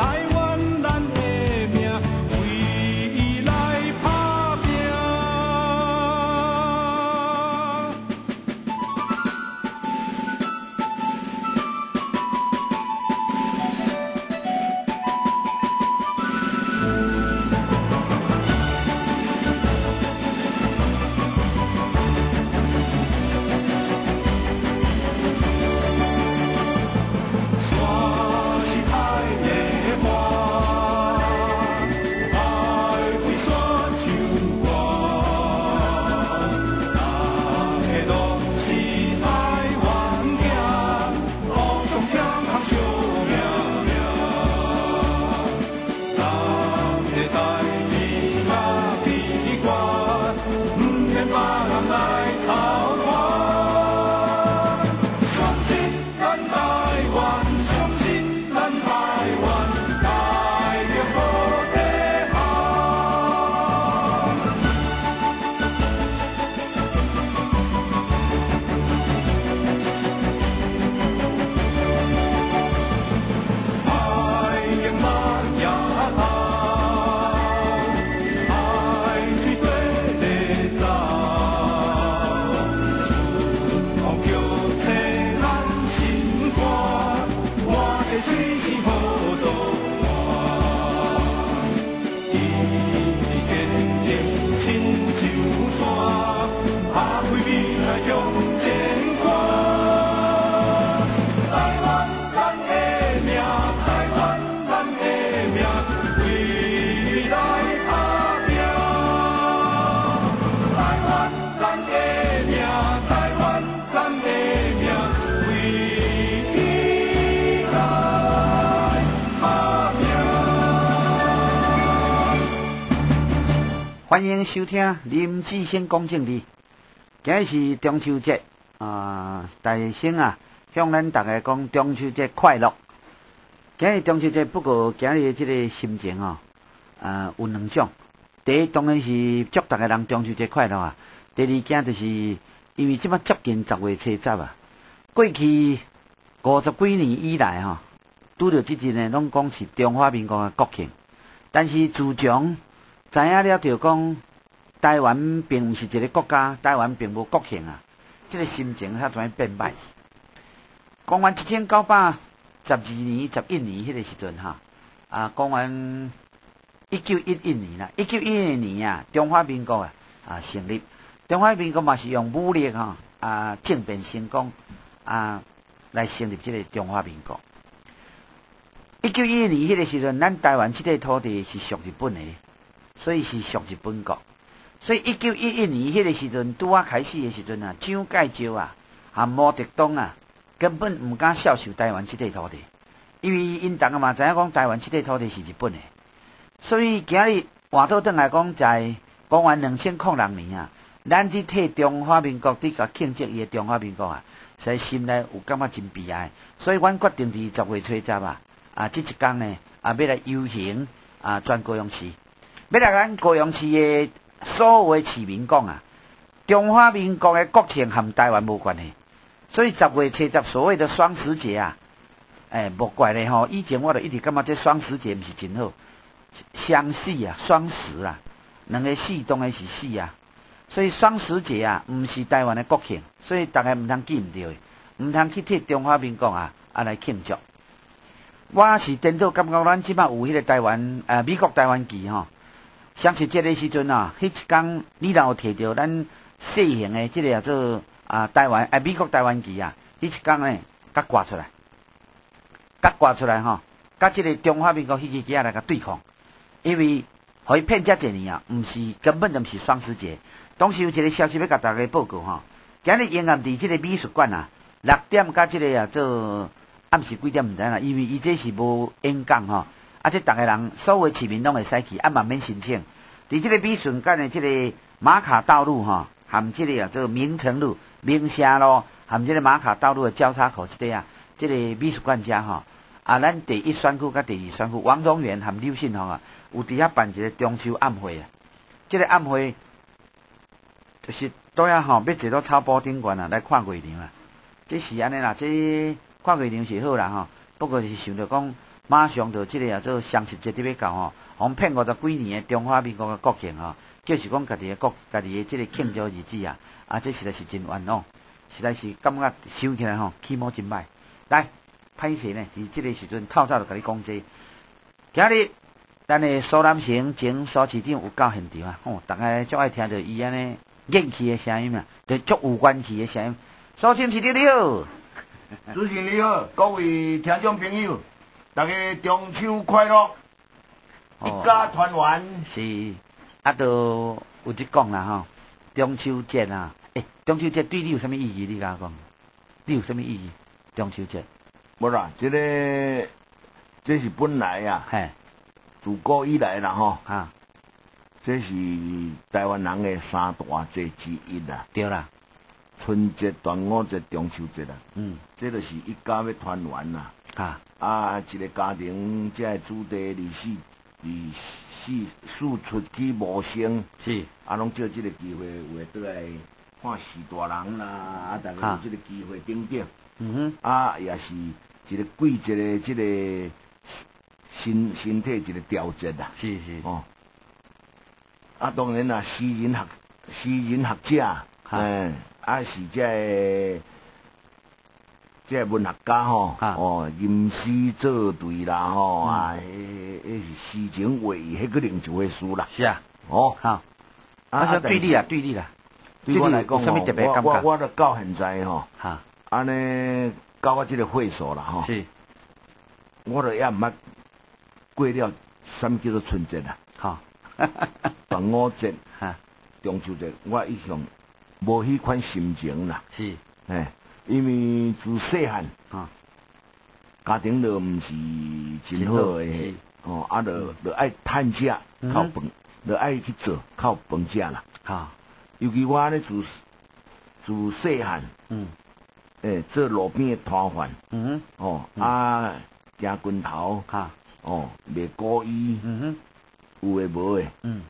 欢迎收听林志先讲政治。今日是中秋节大先向咱大家讲中秋节快乐。今日中秋节，不过今日这个心情有两种。第一当然是祝大家人中秋节快乐第二件就是因为即马接近10月初10过去50几年以来拄着即日呢，拢讲是中华民国的国庆，但是自从知影了就讲台湾并毋是一个国家，台湾并无国庆这个心情才怎变歹。公元1912年、11年迄个时阵公元1911年啦，1911年中华民国成立。中华民国嘛是用武力政变成功来成立这个中华民国。1911年迄个时阵，咱台湾这块土地是属日本的，所以是属日本国。所以1911年迄个时阵拄开始的时阵蒋介石毛泽东根本唔敢接受台湾这块土地，因为因大家嘛知影讲台湾这块土地是日本的，所以今日换倒转来讲，在公元2006年咱去替中华民国伫甲庆祝伊的中华民国所以心内有感觉真悲哀，所以阮决定伫10月初10这一天呢要来游行全高雄市，要来咱高雄市的所有的市民讲中华民国的国庆和台湾无关系，所以10月初10所谓的双十节无怪咧以前我就一直感觉这双十节毋是真好，双十双十两个四当然是四所以双十节毋是台湾的国庆，所以大家毋通记唔对，毋通去替中华民国来庆祝。我是颠倒感觉咱即摆有迄个台湾美国台湾旗双十节的时阵迄一天你若有摕到咱细型的即个叫做台湾美国台湾旗迄一天呢甲挂出来甲即个中华民国迄支旗来甲对抗，因为互伊骗遮侪年毋是根本就毋是双十节。当时有一个消息要甲大家报告今日永安伫即个美术馆6点甲即个做暗时几点毋知啦，因为伊这是无演讲这大家人所有市民拢会使去嘛免申请。伫即个美术馆的即个马卡道路含即个做明诚路、明城路含即个马卡道路的交叉口即个即个美术馆遮咱第一选区甲第二选区王宗元含刘信宏有伫遐办一个中秋暗会即个暗会就是倒遐要坐到草埔顶悬来看月亮这是安尼啦，这看月亮是好啦不过是想着讲马上就即个啊做双十节伫要到吼，互骗50几年的中华民国的国庆吼，就是讲家己的即个庆祝日子啊，这实在是真冤枉，实在是感觉想起来吼，起毛真歹。来，歹势呢，是即个时阵透早就甲你讲这，今日咱的苏南城前苏市长有到现场啊，大家足爱听到伊安尼元气的声音啊，就足有元气的声音。苏市长你好， 主持人你好，各位听众朋友，大家中秋快乐，一家团圆。 是，都有即讲啦吼，中秋节啊，中秋节对你有啥物意义？你甲我讲，你有啥物意义？中秋节？ 无啦，这是本来啊， 嘿， 自古以来啦吼，这是台湾人的三大节之一啦。 对啦， 春节、端午节、中秋节啦。这就是一家要团圆啦。一个家庭才会子弟四出去谋生。是。拢借这个机会，有倒来看四大人啦，大家有这个机会顶顶。也是一个季节的这个身体一个调节啦。是。当然啦，诗人学者，是这文学家吼，吟诗作对啦吼，是诗情画意，迄个另一回事啦。是啊。对你啦。对我来讲我都到现在吼，安尼到我这个岁数啦吼，是，我都也毋捌过了什么叫做春节啦。端午节、中秋节，我一向无迄款心情啦。是，因为自细汉，家庭就毋是真好诶，就爱趁食靠饭，就爱去做靠饭食啦。尤其我咧自细汉，做路边诶摊贩，行棍头，卖古衣，有诶无诶，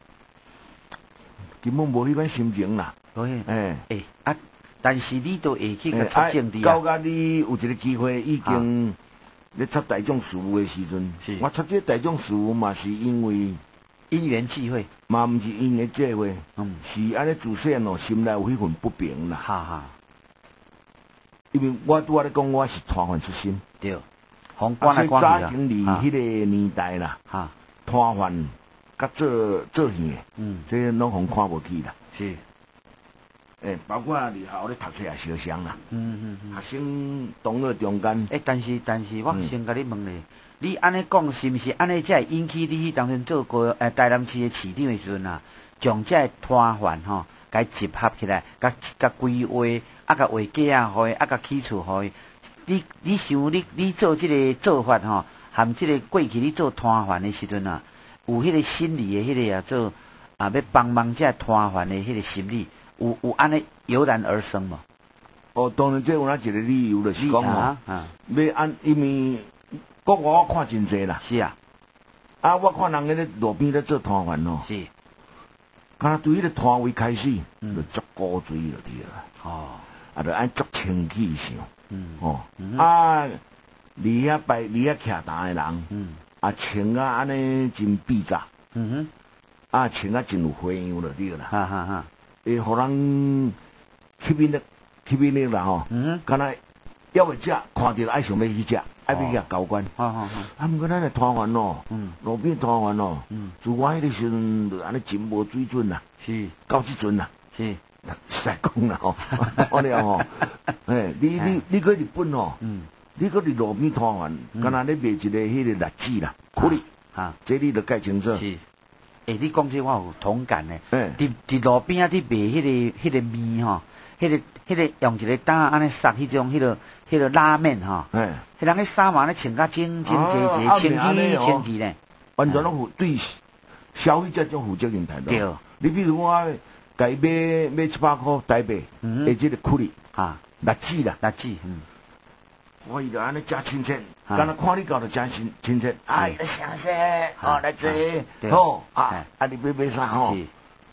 根本无迄款心情啦。 但是你都会去个插政治到甲你有一个机会，已经咧插大众事务诶时阵，我插这大众事务嘛，是因为因缘际会， 嘛毋是因缘际会，是安尼自细汉心内有迄份不平啦。因为我拄仔咧讲，我是摊贩出身，对，从早前伫迄个年代啦，摊贩甲做戏，这拢互看无起啦。是。包括伫校咧读册也相像啦。学生同学中间。但是我先甲你问咧，你安尼讲是毋是安尼才会引起你当阵做过台南市的市长的时阵啊，将这摊贩吼，甲集合起来，甲规划，甲画价啊，互伊，甲起厝互伊。你想你做这个做法吼，含这个过去你做摊贩的时阵啊，有迄个心理的迄个做要帮忙这摊贩的迄个心理。有安尼油然而生嘛？当然这有哪一个理由就是讲要因为国外我看真济啦。是啊。我看人咧路边咧做摊贩吼。是。敢对迄个摊位开始，就足古锥了对啦。就按足清气上。离遐徛单的人，穿安尼真笔杂。穿真有花样了对啦。互人吸引力啦吼，敢若要会食，看到爱想要去食，爱要去交关。毋过咱个摊贩哦，路边摊贩哦，自我迄个时阵就安尼真无水准啦。是，到即阵啦。是，实在讲啦吼，安尼吼，你搁日本吼，你搁伫路边摊贩，敢若咧卖一个迄个栗子啦，苦力，这你著解清楚。是。你讲这我有同感呢。伫路边啊，伫卖迄个面吼，迄个用一个担安尼塞迄种迄个拉面吼。迄人咧衫嘛咧穿甲真齐，清气呢。完全拢对消费者种负责任态度。对。你比如我甲伊买700块台币，即个苦力栗子啦，栗子。我伊就安尼真亲切，敢若看你搞得真亲切。谢谢，来坐，好你买啥吼？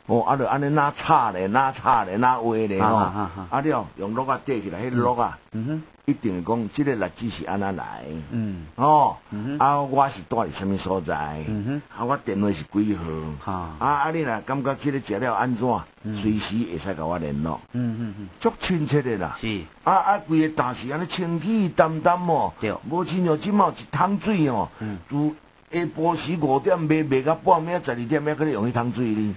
哦，就安尼哪插咧，哪画咧，吼，了用鹿啊缀起来，迄鹿啊，一定会讲，即个日子是安那来，哦，我是住伫什么所在，我电话是几号，你若感觉即个食了安怎，随时会使甲我联络，足亲切的啦， 是， 规个大时安尼清气淡淡哦，无亲像即毛一桶水哦，下晡时5点卖到半暝12点，还可能用迄桶水哩。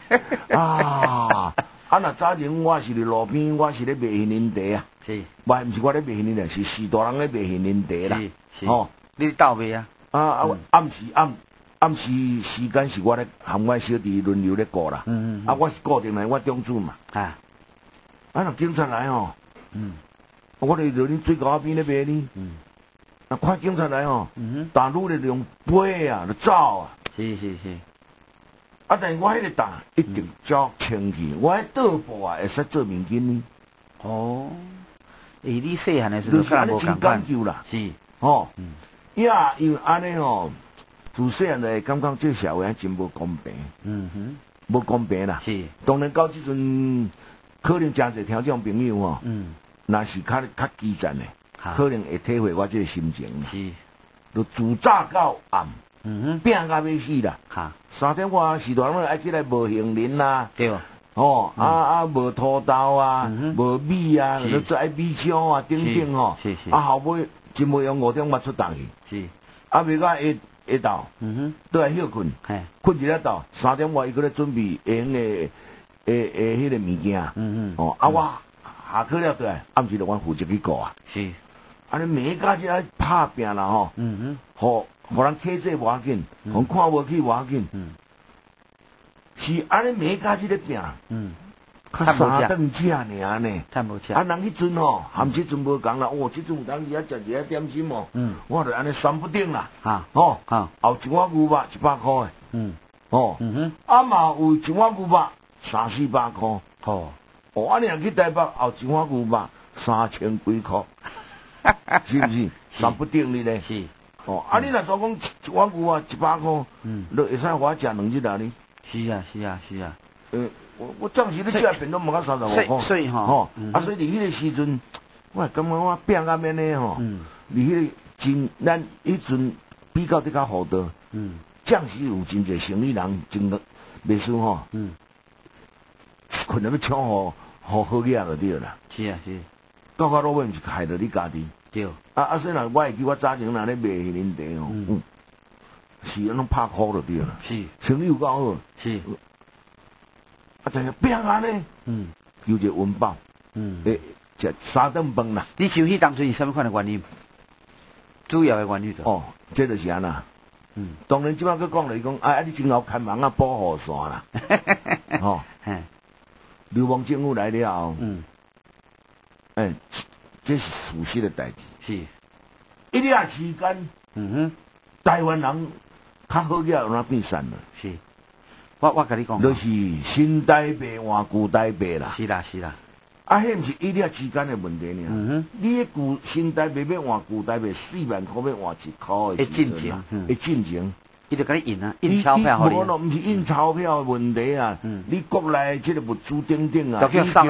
若早前我是伫路边，我是咧卖杏仁茶啊。是。毋是我咧卖杏仁茶，是士大人咧卖杏仁茶啦。 是。哦，你倒卖啊？ 暗时时间是我咧含我小弟轮流咧顾啦。我是固定来，我中主嘛。若警察来哦。我哋就恁水沟边咧卖呢。看警察来哦，大陆咧用飞啊，就走啊。 是。 但是我迄个大一定足清气，我迄倒步啊会使做面筋呢。 哦，你细汉的时候就是安尼真讲究啦。 是。 因为安尼哦，自细汉就感觉这社会真无公平。无公平啦。是。当然到即阵，可能真侪听众朋友哦，若是较基层的。可能会体会我这个心情啦，是，就自早到暗，拼到要死啦。3点外时大人爱起来无杏仁啦，对，无土豆啊，无米啊，就做爱米香啊，等等吼，后尾真无用5点我出档去，是，未到下昼，倒来休困，困一日昼，3点外伊搁咧准备下用的迄个物件，我下课了倒来，暗时就阮负责去顾啊，是。安尼每家只爱拍拼啦吼，互人体质无要紧，互看无起无要紧，是安尼每家只咧拼，较3顿食尔呢，人迄阵吼，含即阵无讲啦，即阵有当时食一下点心哦，我就安尼3不顶啦，后一碗牛肉100块的，嘛有一碗牛肉300-400块，安尼若去台北后一碗牛肉3000几块。是不是3不顶你咧？是。你若说讲一碗牛啊100块，就会使我食2日呢？ 是啊。 我暂时咧食便都无到35块。所以所以伫迄个时阵，我感觉我拼到免咧吼，伫迄个真咱迄阵比较较好的，暂时有真侪生意人真个袂输吼，困到要抢互好嘢就对啦。是。到落尾毋是害着你家己。对。所以若我会记我早前若咧卖杏仁茶哦，是安尼拍箍就对啦。是。生意有够好。是。但是拼安尼，求一个温饱。食3顿饭啦。 你收迄当初是啥物款的原因？主要的原因这就是安那。当然即摆佮讲来讲，你今后开门保护伞啦。流氓政府来了后。这是事实的代志。是，一段时间，台湾人较好嘢有哪变散了？是， 我甲你讲， 就是新台币换旧台币啦。 是啦。 迄毋是一段时间的问题呢。你迄新台币要换旧台币4万块，要换1块的进程， 伊就甲你印啊，印钞票互你。 无毋是印钞票的问题啊。你国内即个物资等等啊，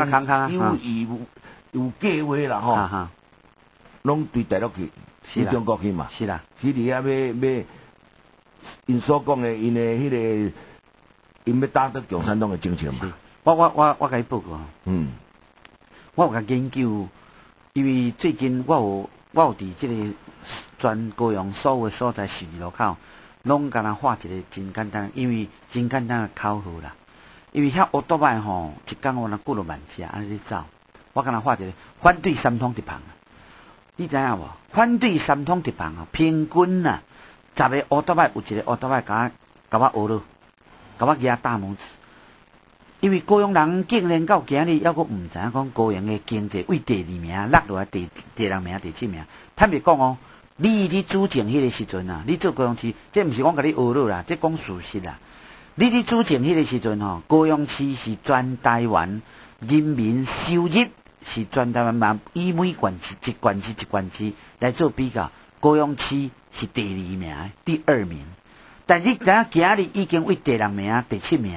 有计划啦吼，拢对大陆去中国去嘛，是啦，去伫遐要因所讲的因的迄个因要打倒共产党的政策嘛。 我甲你报告，我有甲研究，因为最近我有伫即个全高雄所有的所在12路口，拢甲人画一个真简单，因为真简单的口号啦，因为遐乌多摆吼，一工有人过了万只安尼走。我甲人画一个反对三通直航，你知影无？反对三通直航啊，平均啊，10个乌托摆有一个乌托摆甲我学了，甲我举大拇指。因为高雄人竟然到今日还阁毋知影讲高雄的经济为第2名落落来第6名、第7名。坦白讲哦，你主政迄个时阵啊，你做高雄市，这毋是讲甲你学了啦，这讲事实啦。你主政迄个时阵吼，高雄市是全台湾人民收入。是全台湾嘛，以每县市一县市来做比较，高雄市是第2名、第2名。但是今日已经为第6名、第7名咧，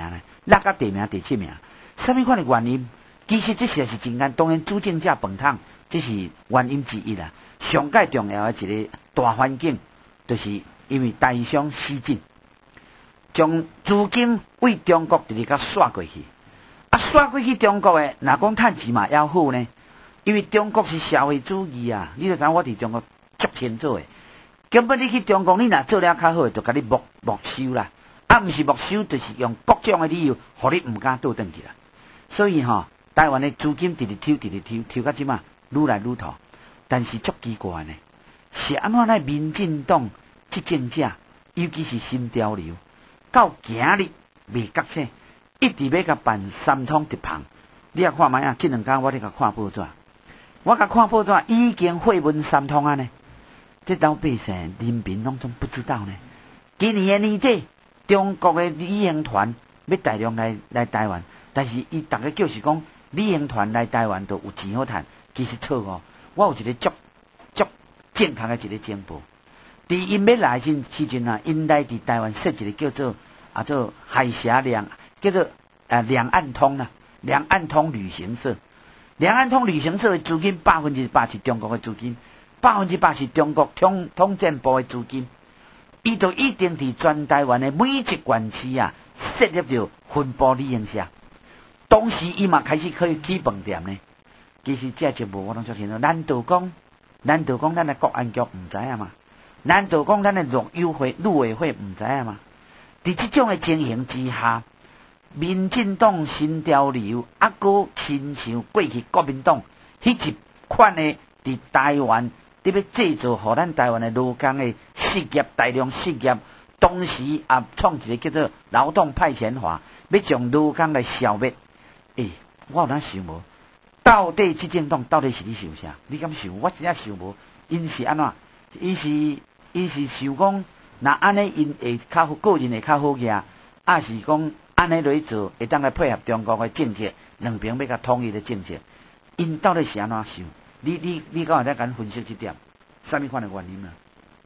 落到第名第7名。什么款的原因？其实这些是真简，当然主政者饭桶，这是原因之一啦。上界重要的一个大环境，就是因为台商西进，将资金为中国直直甲刷过去。刷过去中国的，若讲趁钱嘛要好呢？因为中国是社会主义啊，你就知我伫中国足清楚的。根本你去中国，你若做了较好，就甲你没收啦。毋是没收，就是用各种的理由，互你毋敢倒转去啦。所以台湾的资金直直抽到即嘛，愈来愈大。但是足奇怪呢，是安怎呢？民进党执政者，尤其是新潮流，到今日未觉醒，一直要甲办三通直棒。你也看卖啊，这2天我咧甲看报纸，我甲看报纸已经废文三通啊呢。这老百姓人民拢总不知道呢。今年的年底，中国的旅行团要大量来台湾，但是伊大家就是讲旅行团来台湾都有钱好赚，其实错哦。我有一个足健康的一个情报，伫因要来时阵啊，因来伫台湾设一个叫做海峡叫做两岸通啦，两岸通旅行社。两岸通旅行社的资金100%是中国的资金，100%是中国统战部的资金。伊就一定伫全台湾的每一县市啊，设立着分部旅行社。当时伊嘛开始可以起饭店呢。其实这节目我拢足清楚，难道讲咱的国安局毋知影嘛？难道讲咱的陆委会毋知影嘛？伫这种的情形之下，民进党新潮流还佫亲像过去国民党迄一款的伫台湾，伫要制造互咱台湾的劳工的失业大量失业，同时也创一个叫做劳动派遣法，要将劳工来消灭。我有哪想无？到底执政党到底是咧想啥？你敢想？我真正想无。因是安怎？伊是想讲，若安尼因会较个人会较好个，还是讲安尼来做会当来配合中国的政策，两边要甲统一的政策，因到底是安怎想？你敢会再敢分析这点？什么款的原因啊？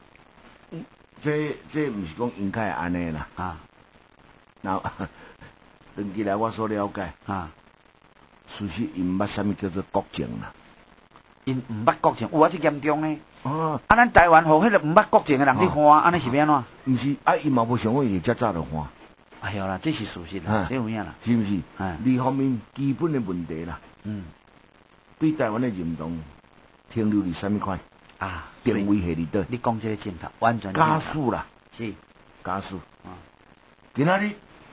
这毋是讲应该安尼啦。然后长期来我所了解事实因毋捌什么叫做国情啦， 因毋捌国情，有这严重呢？咱台湾互迄个毋捌国情的人去换，安尼是要安怎？ 毋是，因嘛无想过伊遮早就换。 哎呦啦，这是事实啦，这有影啦， 是毋是？二方面基本的问题啦。对台湾的认同停留伫什么款？定位系伫倒？ 你讲这个正确，完全加速啦， 是加速。今仔日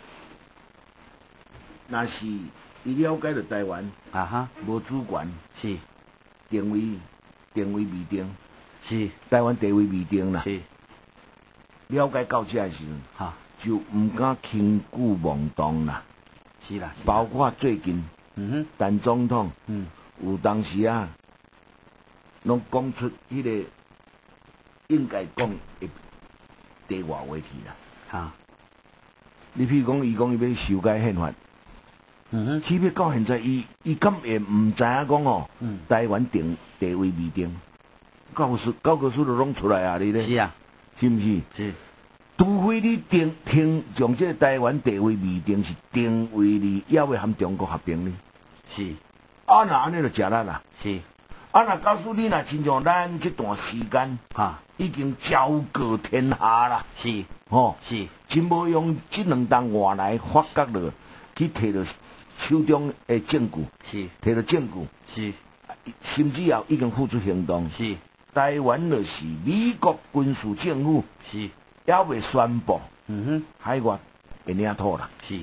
若是伊了解到台湾无主权， 是定位未定， 是台湾地位未定啦。 是了解到这时阵，就毋敢轻举妄动啦。 是啦， 包括最近，陈总统，有当时拢讲出迄个应该讲的地话话题啦。你譬如讲，伊讲伊要修改宪法。起码到现在，伊敢会毋知影讲台湾地位未定，教科书都拢出来啊，你咧？ 是啊， 是毋是？ 是。 除非你将这个台湾地位未定是定位你要会和中国合并呢？ 是。 若安尼就食力啦。 是。 若告诉你若亲像咱这段时间已经昭告天下啦。 是。是。 真无用这2档外来发觉了，去摕到手中的证据， 是摕到证据， 是甚至也已经付出行动， 是台湾就是美国军事政府， 是还未宣布，海外会领土啦， 是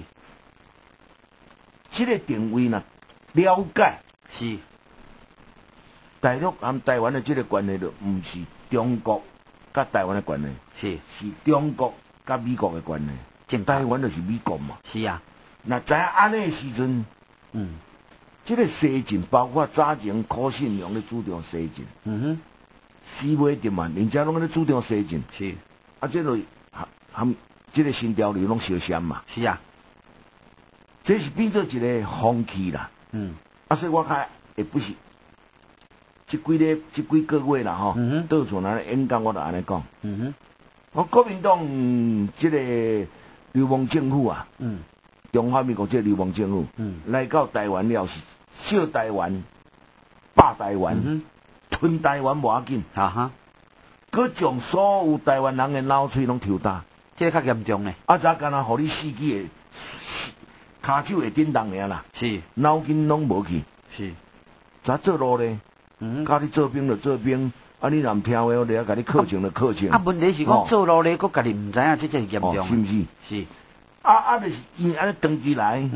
这个定位呢，了解是大陆和台湾的这个关系就唔是中国甲台湾的关系，是中国甲美国的关系，台湾就是美国嘛， 是啊。 那知影安尼时阵，这个西进包括早前柯信良咧主张西进，死尾点嘛，人家拢咧主张西进， 是这类含这个新潮流拢相像嘛， 是啊， 这是变做一个风气啦，所以我看也不是这几个月啦吼，到处那演讲我就安尼讲，我国民党这个流氓政府啊， 中华民国这流亡政府，来到台湾了是小台湾、霸台湾、吞台湾无要紧，佮将所有台湾人的脑髓拢抽干， 这较严重呢。 早干那，互你死去的，骹手会震动尔啦， 是， 脑筋拢无去， 是， 咋做路咧？教你做兵就做兵。你若唔听话，我哋甲你课程就课程。 问题是讲做路咧，佮家己唔知影，这真严重。 是毋是？ 是。 就是因安尼长期来，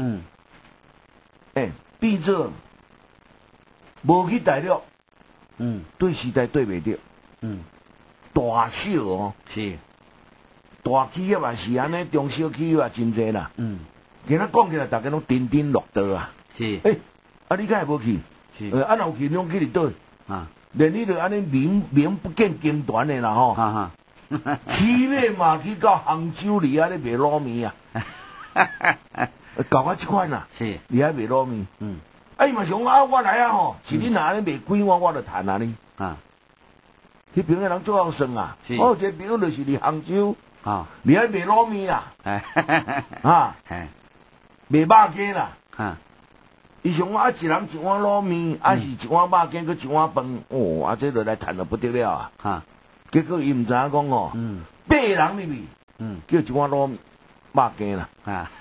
变做无去大陆，对时代对袂着，大小哦， 是， 大企业也是安尼，中小企业也真济啦，今仔讲起来，大家拢颠颠落倒啊， 是， 你敢会无去？ 是， 若有去，拢去伫倒，连你著安尼名不见经传的啦吼。起码嘛去到杭州里啊咧卖糯米啊，搞我即款啦， 是， 你还卖糯米，伊嘛想我来吼，是你若安尼卖几碗我就赚啊你，迄边个人做好算啊，我这朋友就是伫杭州，你还卖糯米啦，卖肉羹啦，伊想一人一碗糯米，是一碗肉羹，佮一碗饭，这就来赚了不得了啊！结果伊唔知影讲8人入去，叫一碗糯肉羹啦，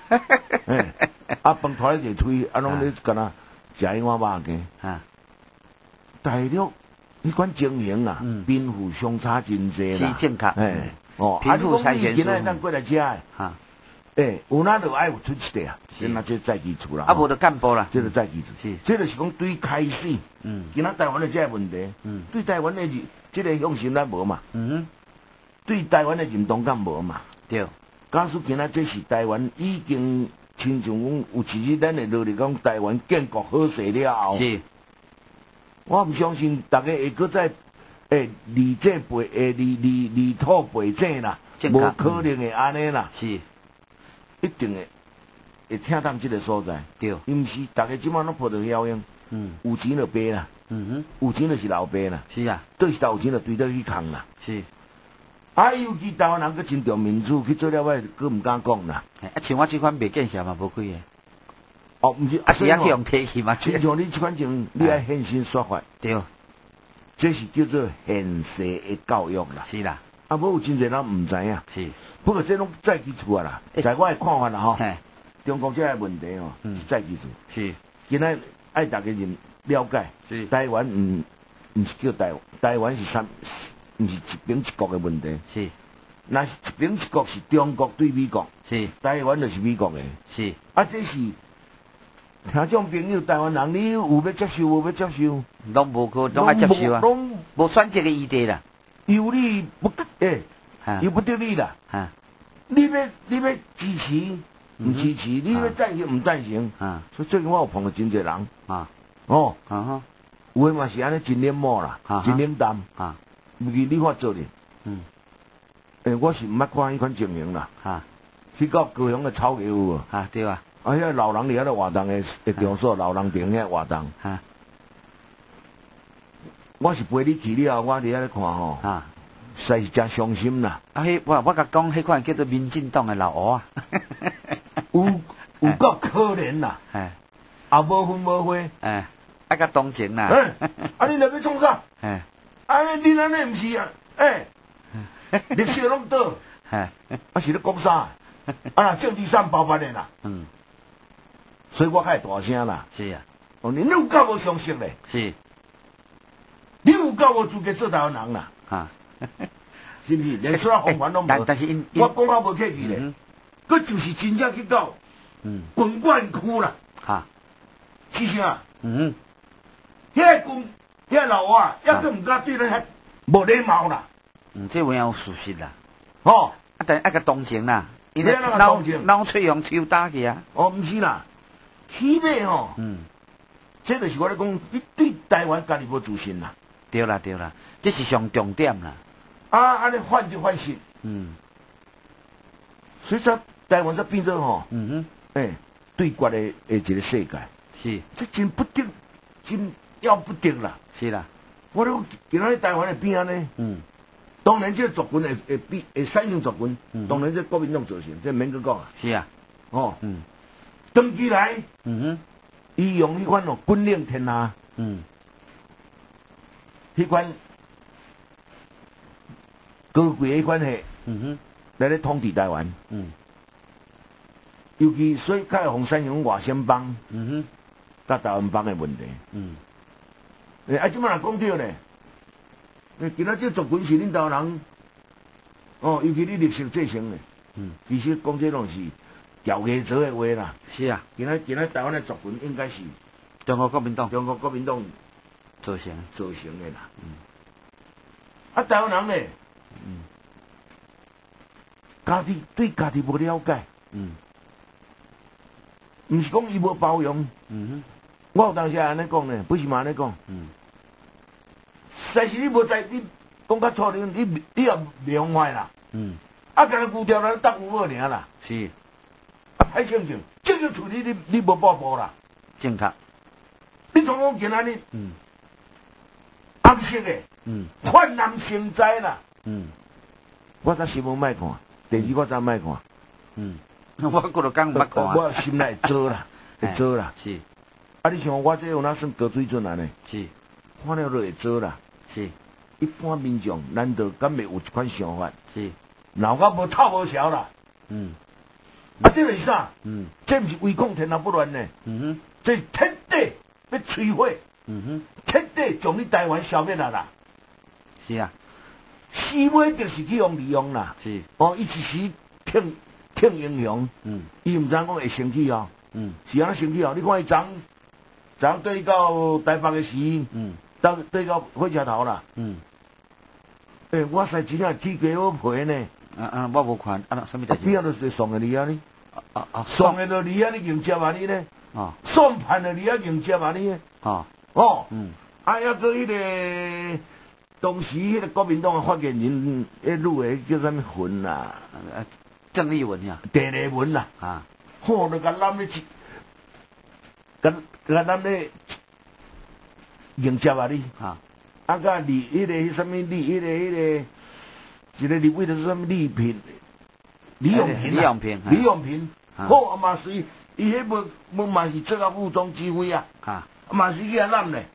饭拖一推，拢咧干那食一碗肉羹。大陆你款经营啊，贫富相差真济啦， 是正确。 贫富差距，今仔咱过来食的，有哪就爱有出息啊，先那这再基础啦。 无就干部啦， 这就再基础。是，这就是讲对开始，今仔台湾的这个问题，对台湾的这个向心咱无嘛，对台湾的认同感无嘛。 对。 假使今仔这是台湾已经亲像讲有其实咱的努力讲台湾建国好势了后， 是。 我唔相信大家会搁再离这背离土背井啦，无可能会安尼啦。 是。 一定会听当这个所在。 对。 因是大家即马拢抱着效应。有钱就买啦。有钱就是老爸啦。 是啊。 对是有钱就对得去扛啦。 是。 尤其台湾人佮真重民主，去做了我佮唔敢讲啦。 像我即款卖建设嘛无亏诶。 毋是， 是去用提起嘛。 亲像你即款情，你爱现身说法。 对。 这是叫做现实的教育啦。 是啦。 无有真侪人唔知影。 是。 不过这拢再基础啊啦，在我的看法啦吼。中国这个问题哦，是再基础。是。今仔爱大家人了解。是。台湾唔是叫台湾是啥？唔是一边一国的问题。是。那是一边一国是中国对美国。是。台湾就是美国的。是。这是听众朋友，台湾人你有要接受无要接受？ 拢无个，拢爱接受啊。拢无选择的余地啦。 有理不又不得理啦。你要支持，唔支持；你要赞成，唔赞成。所以最近我有碰到真侪人。有诶嘛是安尼真冷漠啦，真冷淡。尤其你发做哩。我是唔捌看迄款情形啦。去到高雄的草原有无？ 对啊。 遐老人伫遐咧活动的场所，老人亭遐活动。我是陪你去了，我伫遐咧看吼。实是真伤心啦！ 我甲讲，迄款叫做民进党的老乌啊， 有够可怜啦！也无分无花， 甲同情啦！ 你来要创啥？你安尼毋是啊？历史拢倒，是咧讲啥？政治上爆发的啦！所以我开大声啦！ 是啊， 你有够无相识咧？ 是， 你有够无资格做台湾人啦？是不是？连说话方法拢无。但是我讲话无客气咧，佮就是真正去到军管区啦。是啥？遐老外抑佫唔敢对咱遐无礼貌啦。 这有影事实啦。但甲同情啦， 伊咧脑脆用抽打去啊。 毋是啦，起码吼，这就是我咧讲，你对台湾家己无自信啦。 对啦，这是上重点啦。 安尼换就换心。所以说台湾才变做吼，对决的一个世界。是。这真不得，真要不得啦。是啦。我咧今仔日台湾的变安尼。当然这族群会产生族群，当然这国民党造成，这免去讲啊。 是啊。 登基来，伊用迄款军令天下，迄款高贵迄款系，来咧统治台湾，尤其所以解放三洋外省帮，甲台湾帮的问题，即摆若讲对咧，今仔这族群是恁台湾人，尤其你历史继承的，其实讲这拢是调牙做的话啦。 是啊， 今仔台湾的族群应该是中国国民党造成的啦。台湾人咧，家己对家己无了解，毋是讲伊无包容。我有当时安尼讲呢，不是嘛安尼讲。但是你无在，你讲较错，你也袂坏啦。甲个牛条来搭牛耳尔啦。 是。 歹正经，这个处理你无报复啦。 正确。 你从讲今仔日，暗色的，泛滥成灾啦。我早新闻莫看，电视我早莫看。 我过了讲捌看。 我心内会做啦，会做啦。 是。 你像我这有哪算高水准安尼？ 是。 看了都会做啦。 是。 一般民众难道敢会有一款想法？ 是。 闹到无透无条啦。这是啥？这毋是违抗天下不乱呢？这彻底要摧毁，彻底将你台湾消灭啦！ 是啊， 死尾就是去用利用啦。 是， 伊一时挺英雄，伊毋知讲会生气哦。是安生气哦？你看伊昨对到台北的时，对到火车头啦。我使真正起鸡好皮呢。 我无看，什么代志？ 边仔就是送个你啊你？送个到你啊你迎接啊你呢？送判了你啊迎接啊你呢？还个迄个当时迄个国民党的发言人，录的叫什么魂啦？ 郑丽文呀， 第二文啦。就甲咱咧，迎接啊你。甲李迄个什么李迄个。一个立委就是什么李永平，好嘛是伊迄无嘛是这个副总指挥啊，嘛是去啊咱咧，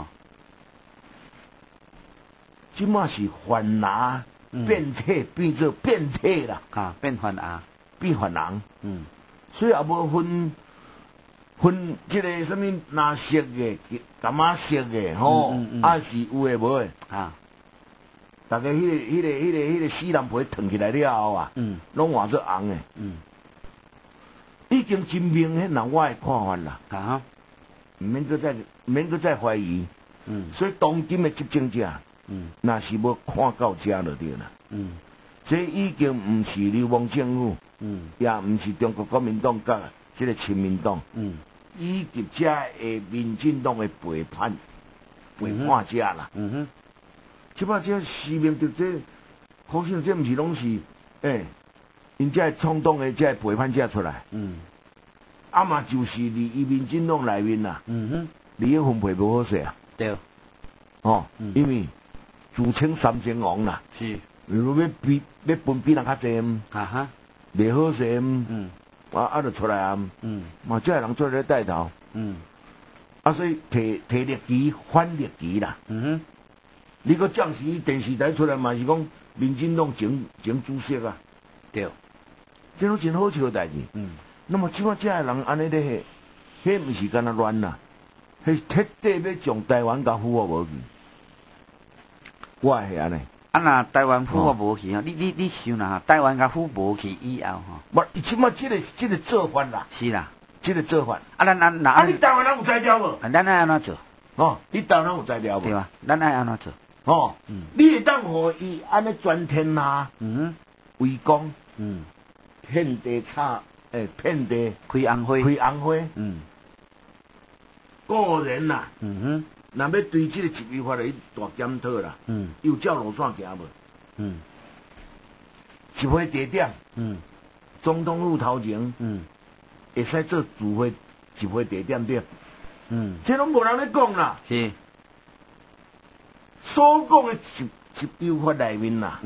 即嘛是反拿变体变做变体啦， 变反牙， 变反人，所以也无分即个什么哪色嘅，干嘛色嘅，是有诶无诶。大家迄个死人皮烫起来了后啊，拢换做红诶，已经真明显啦，我诶看法啦，毋免搁再怀疑，所以当今诶执政者，若是要看到遮就对啦，这已经毋是流氓政府，也毋是中国国民党甲即个亲民党，以及遮诶民进党诶背叛者啦。即摆这市面对这，好像这毋是拢是，因这冲动的这背叛者出来，嘛就是离民进党内面啦，离迄分配无好势啊， 对， 因为自称三千王啦， 是， 如要分比人较济，袂好势，就出来啊，嘛这人做咧带头，所以摕立旗反立旗啦。你个将士电视台出来嘛是讲民进党前主席啊， 对， 这拢真好笑的代志。那么即摆这人安尼咧，迄毋是干那乱啦，迄彻底要将台湾甲俘获无去。我系安尼。 若台湾俘获无去啊，你想啦，台湾甲俘无去以后无，即摆这个做法啦。 是啦， 这个做法。 咱你台湾人有才调无？ 咱爱安怎做？ 你台湾人有才调无？ 对啊，咱爱安怎做？ 你会当互伊安尼全天下，围攻，遍地遍地开红花， 个人啦，若要对这个执法法律大检讨啦，有照路线行无？集会地点，总统府头前，会使做集会地点对，这拢无人咧讲啦。 是。 所讲的执法内面啦，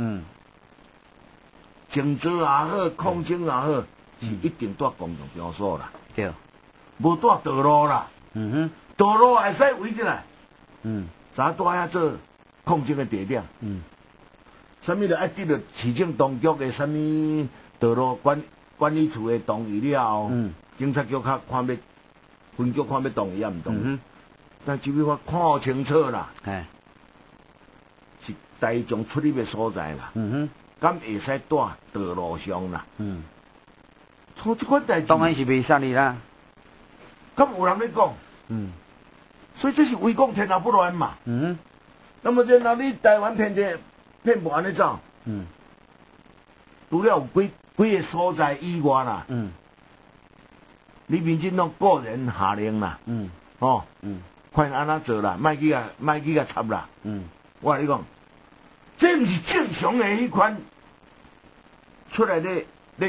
静坐也好，抗争也好，是一定带共同标准啦。 对， 无带道路啦。道路会使围起来。啥带遐做控制的地点。啥物就爱得到市政当局的啥物道路管理处的同意了后，警察局较看要分局看要同意也毋同意。但这边我看好清楚啦。是大众出入的所在啦。敢会使带道路上啦。像这款代志， 当然是袂使哩啦。 敢有人咧讲？所以这是违公天下不乱嘛。那么然后你台湾遍布安尼走。除了有几个所在以外啦。你民进党个人下令啦。看安怎做啦，莫去甲插啦。我跟你讲，这毋是正常的迄款出来咧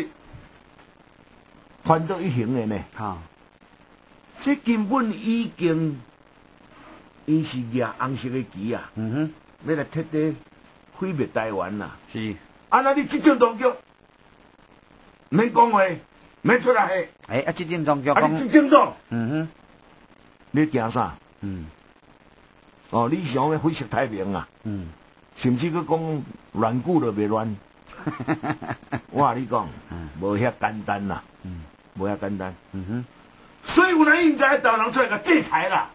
反倒一行的呢。这根本已经，伊是举红色的旗啊！要来彻底毁灭台湾啦！ 是。 那你执政当局，免讲话，免出来下。执政当局讲。你执政党。你惊啥？你想要毁灭太平啊？甚至佮讲乱久都袂乱。我跟你讲，无遐简单啦。无遐简单。所以有人应该找人出来甲制裁啦。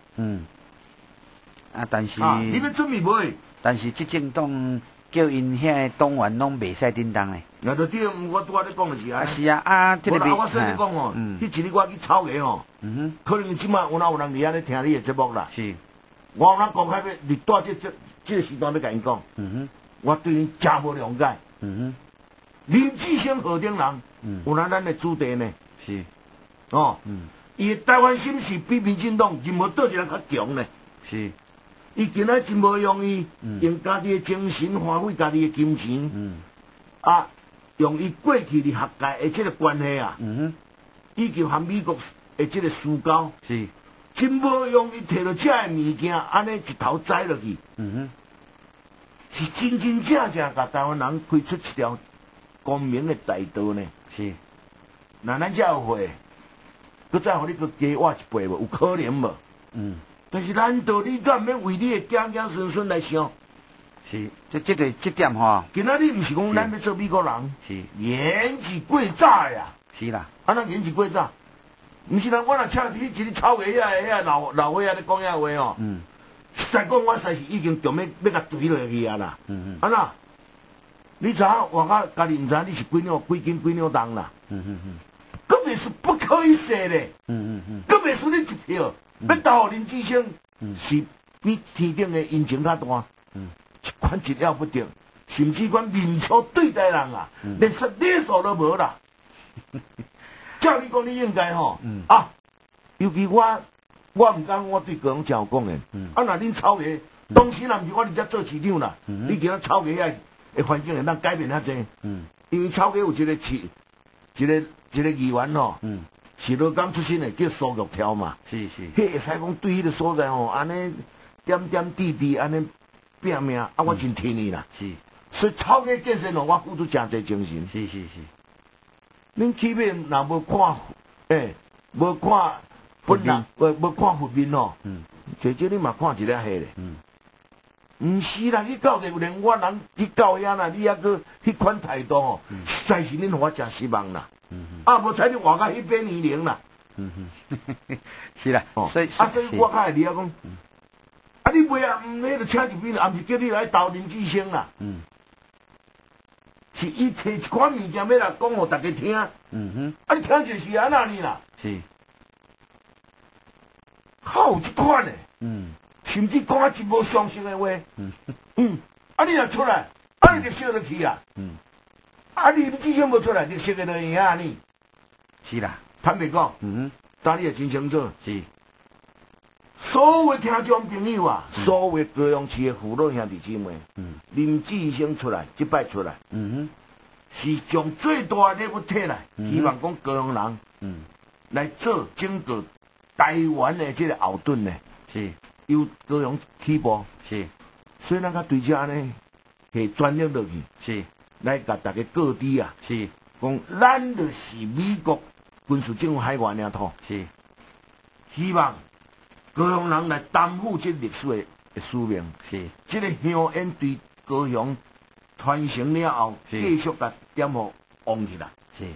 但是你要准备无？ 但是执政党叫因遐党员拢袂使叮当诶。 那就对，我拄仔咧讲就是啊。 是啊，这个我说你讲哦，迄一日我去草原哦，可能即马有哪有人伫遐咧听你诶节目啦。是。我有哪公开要你带这个时段要甲因讲。我对因真无谅解。林志升何等人，有咱诶主地呢？是。伊台湾心是比民进党任何倒一人较强呢。是。伊今仔真无用伊，用家己诶精神花费家己诶金钱。用伊过去的学界诶即个关系啊。以及和美国诶即个私交。是。真无用伊摕到遮诶物件，安尼一头栽落去。是真真正正甲台湾人开出一条光明诶大道呢。是。那咱遮有会。佮再互你佮加挖一倍无？有可能无？但是难道你敢免为你的子子孙孙来想？是，这点吼。今仔日毋是讲咱要做美国人，是言之过早呀。是啦，安那言之过早？毋是啦，我若请你一日草原遐老伙仔咧讲遐话哦。实在讲，我实是已经强要甲怼落去啊啦。安那？你知影我家己毋知你是几斤几两重啦？根本是不可以说的。根本是你一票，要投林志升，是比天顶的恩情较大。一款一了不得，甚至讲面粗对待人啊，连礼数都无啦。照你讲，你应该吼。尤其我毋敢，我对各种真有讲的。若恁草原，当时若毋是我伫遮做市长啦，你今仔草原遐的环境会当改变遐济。因为草原有一个议员吼，是罗岗出身的，叫苏玉条嘛。是。迄会使讲对迄个所在吼，安尼点点滴滴安尼拼命，我真听你啦。是。所以草原建设咯，我付出真侪精神。是。恁起码若无看，无看本人，无看佛面哦。最少你嘛看一粒迄咧。毋是啦，你到底连我人去到遐啦，你还佫迄款态度哦，实在是恁互我真失望啦。无采你活到迄边年龄啦。 是啦。 所以我较会理解讲，你袂迄个请入边，也毋是叫你来投林志升啦。是伊摕一款物件要来讲互大家听。你听就是安那呢啦。是。how 有即款诶。甚至讲一无相信的话。你若出来，你就笑得起啊。你志升无出来，就笑得落去啊呢。是啦，坦白讲，但你也真清楚。是。所有听众朋友啊，所有高雄市的父老兄弟姊妹，林志升出来，即摆出来，是将最大的礼物摕来，希望讲高雄人，来做整个台湾的这个后盾呢。是。由高雄起步。是。所以咱甲对这安尼，系专业落去。是。来甲大家告知啊。是。讲咱就是美国军事政府海外领土， 是希望高雄人来担负这历史的使命， 是这个香烟对高雄传承了后，继续甲点火旺起来，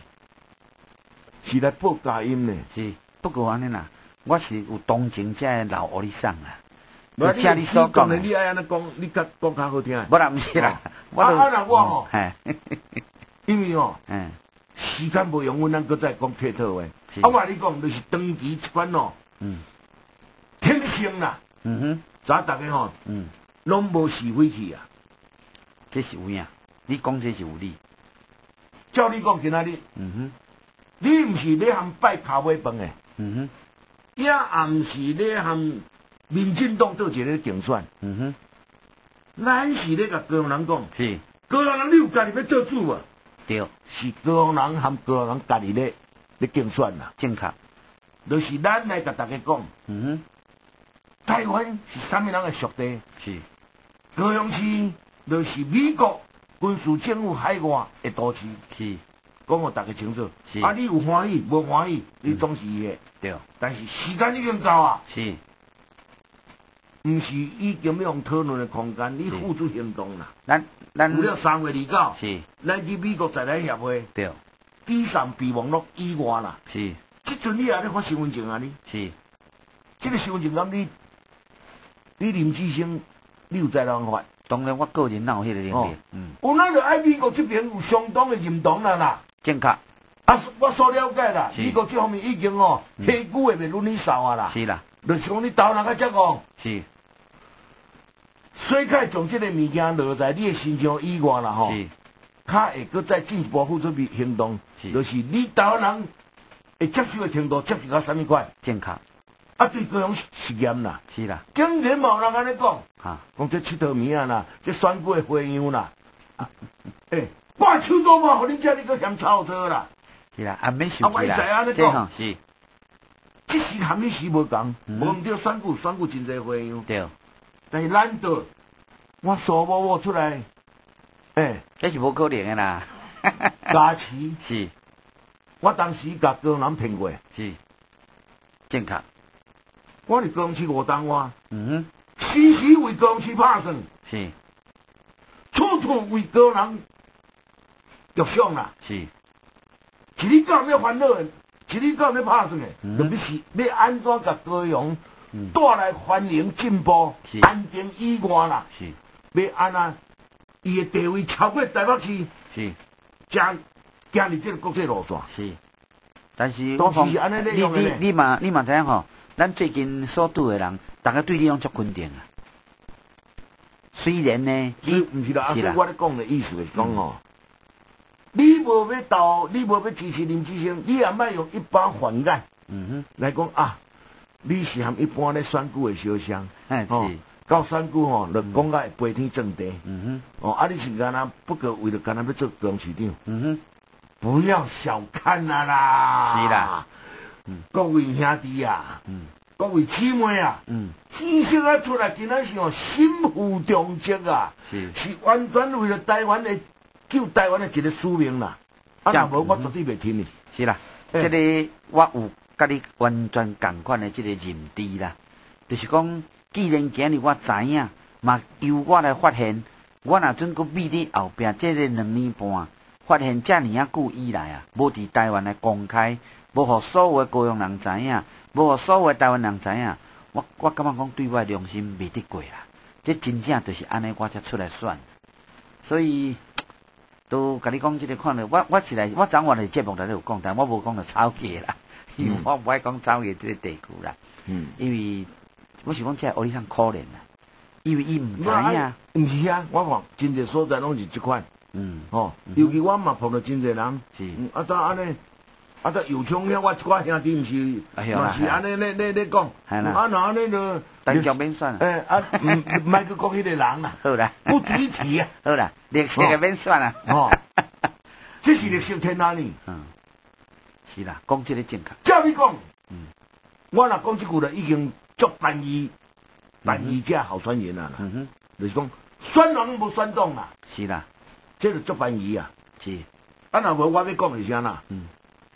是来报佳音呢， 是不过安尼啦，我是有同情这老屋里送啊。 像你所讲的，你爱安尼讲，你讲较好听。 不啦，唔是啦， 那我吼，因为吼， 嗯， 时间无用，阮咱搁再讲客套话。我话你讲，就是长期一款哦，天性啦，早大家吼，拢无是非去啊， 这是有影，你讲这是有理。 照你讲，今仔日，你毋是咧含拜卡尾饭诶，也毋是咧含。民进党做一个竞选，咱是咧甲高雄人讲， 是高雄人你有家己要做主啊？ 对， 是高雄人含高雄人家己咧竞选啦， 正确。 就是咱来甲大家讲，台湾是啥物人嘅属地？ 是高雄市，就是美国军事政府海外嘅都市。 是讲互大家清楚。 是啊，你有欢喜无欢喜，你总是伊嘅。 对。 但是时间已经到啊。 是。 毋是已经要用讨论的空间，你付诸行动啦。 咱除了3月29， 是， 咱去美国在台协会， 对， 比上备网络以外啦。 是， 即阵你也咧发身份证啊？你是， 这个身份证咁你林志升，你有在人发？ 当然，我个人哪有迄个能力？ 有咱就爱美国这边有相当的认同啦啦。 正确。 啊，我所了解啦，美国这方面已经批股的袂如你少啊啦。 是啦。 就是讲你投人个结果。 是。 所以将这个物件落在你的身上以外啦吼，较会搁再进一步付出行动，就是你台湾人会接受的程度接受到啥物款？ 正确。 啊，对各种实验啦， 是啦。 竟然冇人安尼讲， 讲这佚佗物啊啦，这选举的花样啦，我手都冇，互你遮你搁嫌操作啦。 是啦，啊免受气啦。这讲是， 这时含迄时无共，无毋对选举真侪花样。 对。 但是咱倒，我数摸出来， 这是无可能的啦。 加持是， 我当时甲高雄人骗过， 是，正确。 我伫高雄市5档哇，时时为高雄市拍算， 是， 处处为高雄人着想啦， 是， 是你讲要烦恼的，是你讲要拍算的，特别是要安怎甲高雄带来繁荣进步、安定以外啦， 是， 要安那伊的地位超过台北市， 是， 行入这个国际路线， 是。但是当时是安尼咧用的咧。 你嘛知影吼，咱最近所拄的人，大家对你拢足肯定啊。虽然呢， 你毋是啦，啊，我咧讲的意思是讲哦，你无要投，你无要支持林志升，你也莫用一般泛眼来讲啊。你是含一般咧选举的小商，到选举吼，就讲甲会飞天正地，啊，你是干那不过为了干那要做高雄市长，不要小看啦， 是啦， 各位兄弟啊，各位姊妹啊，知识啊出来，今仔是心负重责啊，是完全为了台湾的救台湾的一个使命啦，啊，若无我绝对袂听你。 是啦，这个我有。甲你完全共款的这个认知啦，就是讲，既然今日我知影，嘛由我来发现，我若准阁秘伫后壁，这个2年半，发现遮尔啊久以来啊，无伫台湾来公开，无互所有的高雄人知影，无互所有的台湾人知影，我感觉讲对我的良心未得过啦，这真正就是安尼，我才出来选，所以。都甲你讲这个看了，我是来，我昨晚的节目内底有讲，但我无讲到炒价啦。因为我不爱讲炒嘢这个地区啦，因为我是讲这屋里向可怜啦，因为伊唔知啊， 唔是啊，我讲真侪所在拢是这款，尤其我嘛碰到真侪人，啊都安尼，啊都油枪遐，我一寡兄弟唔是，嘛是安尼咧讲，啊那安尼就， 但就免算啦，唔卖去讲迄个人啦， 好啦， 不值一提啊， 好啦，历史就免算啦， 这是历史天哪里？ 是啦，讲这个正确。 照你讲，我若讲这句了，已经足单一这候选人啦。就是讲选人无选党啦。 是啦， 这就足单一啊。 是。 啊，若无我要讲是啥啦？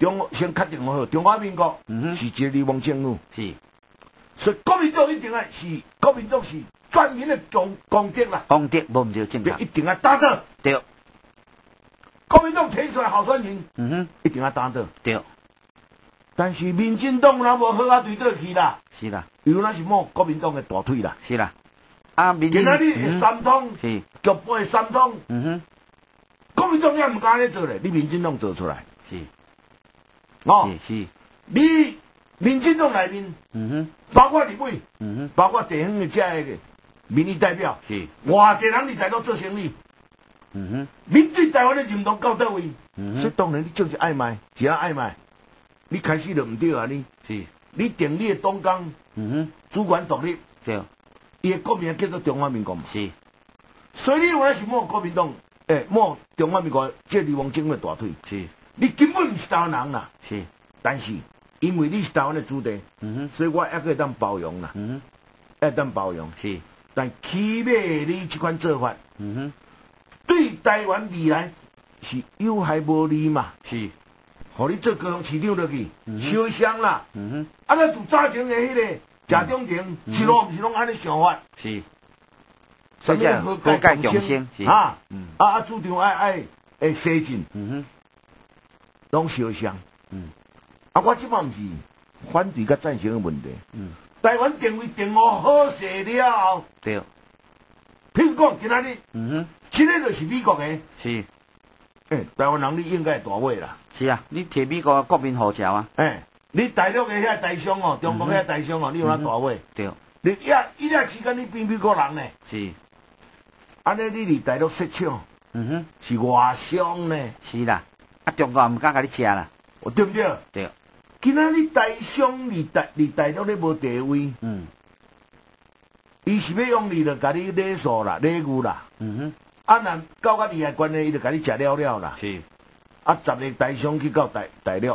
先确定好，中华民国是一个流氓政府， 是， 所以国民党一定是国民党是全面的攻击啦， 攻击无毋对正确， 一定要打倒， 对， 国民党提出来候选人，一定要打倒， 对， 但是民进党若无好啊对倒去啦， 是啦， 因为那是摸国民党的大腿啦， 是啦，啊，今仔日三通， 是， 局部三通，国民党也唔敢咧做咧，你民进党做出来， 是， 是，你民进党内面，包括立委，包括地方的这个民意代表， 是， 偌济人伫台湾做生意，民对台湾的认同到倒位，所以当然你就是爱卖，只要爱卖，你开始就唔对啊你， 是， 你定你的党工，主管独立， 对， 伊的国名叫做中华民国嘛， 是， 所以你有那是摸国民党。摸中华民国这流氓政府的大腿， 是， 你根本唔是台湾人啦， 是， 但是因为你是台湾的主地，所以我还可以当包容啦，还当包容， 是， 但起码你这款做法，对台湾未来是有害无利嘛， 是， 互你做高雄市长落去，烧香啦，啊，那自早前的迄个贾中庭，是拢唔是拢安尼想法， 是。 所以好改共生啊，主张爱西进，拢烧香，我即摆毋是反对甲赞成的问题，台湾定位定好好势了后， 对， 譬如讲今仔日，这个就是美国的， 是， 台湾人你应该大位啦， 是啊，你摕美国国民护照啊， 你大陆的遐大商哦，中国遐大商哦，你有哪大位？ 对， 你一段时间你变美国人呢？ 是。安尼你伫大陆设厂，是外商呢？ 是啦，啊中国毋敢甲你吃啦， 对不对？ 对。 今仔日大商伫大陆咧无地位，伊是要用你就甲你礼数啦、礼遇啦，啊若搞较厉害关系，伊就甲你食了了啦。 是。 啊10个大商去到大陆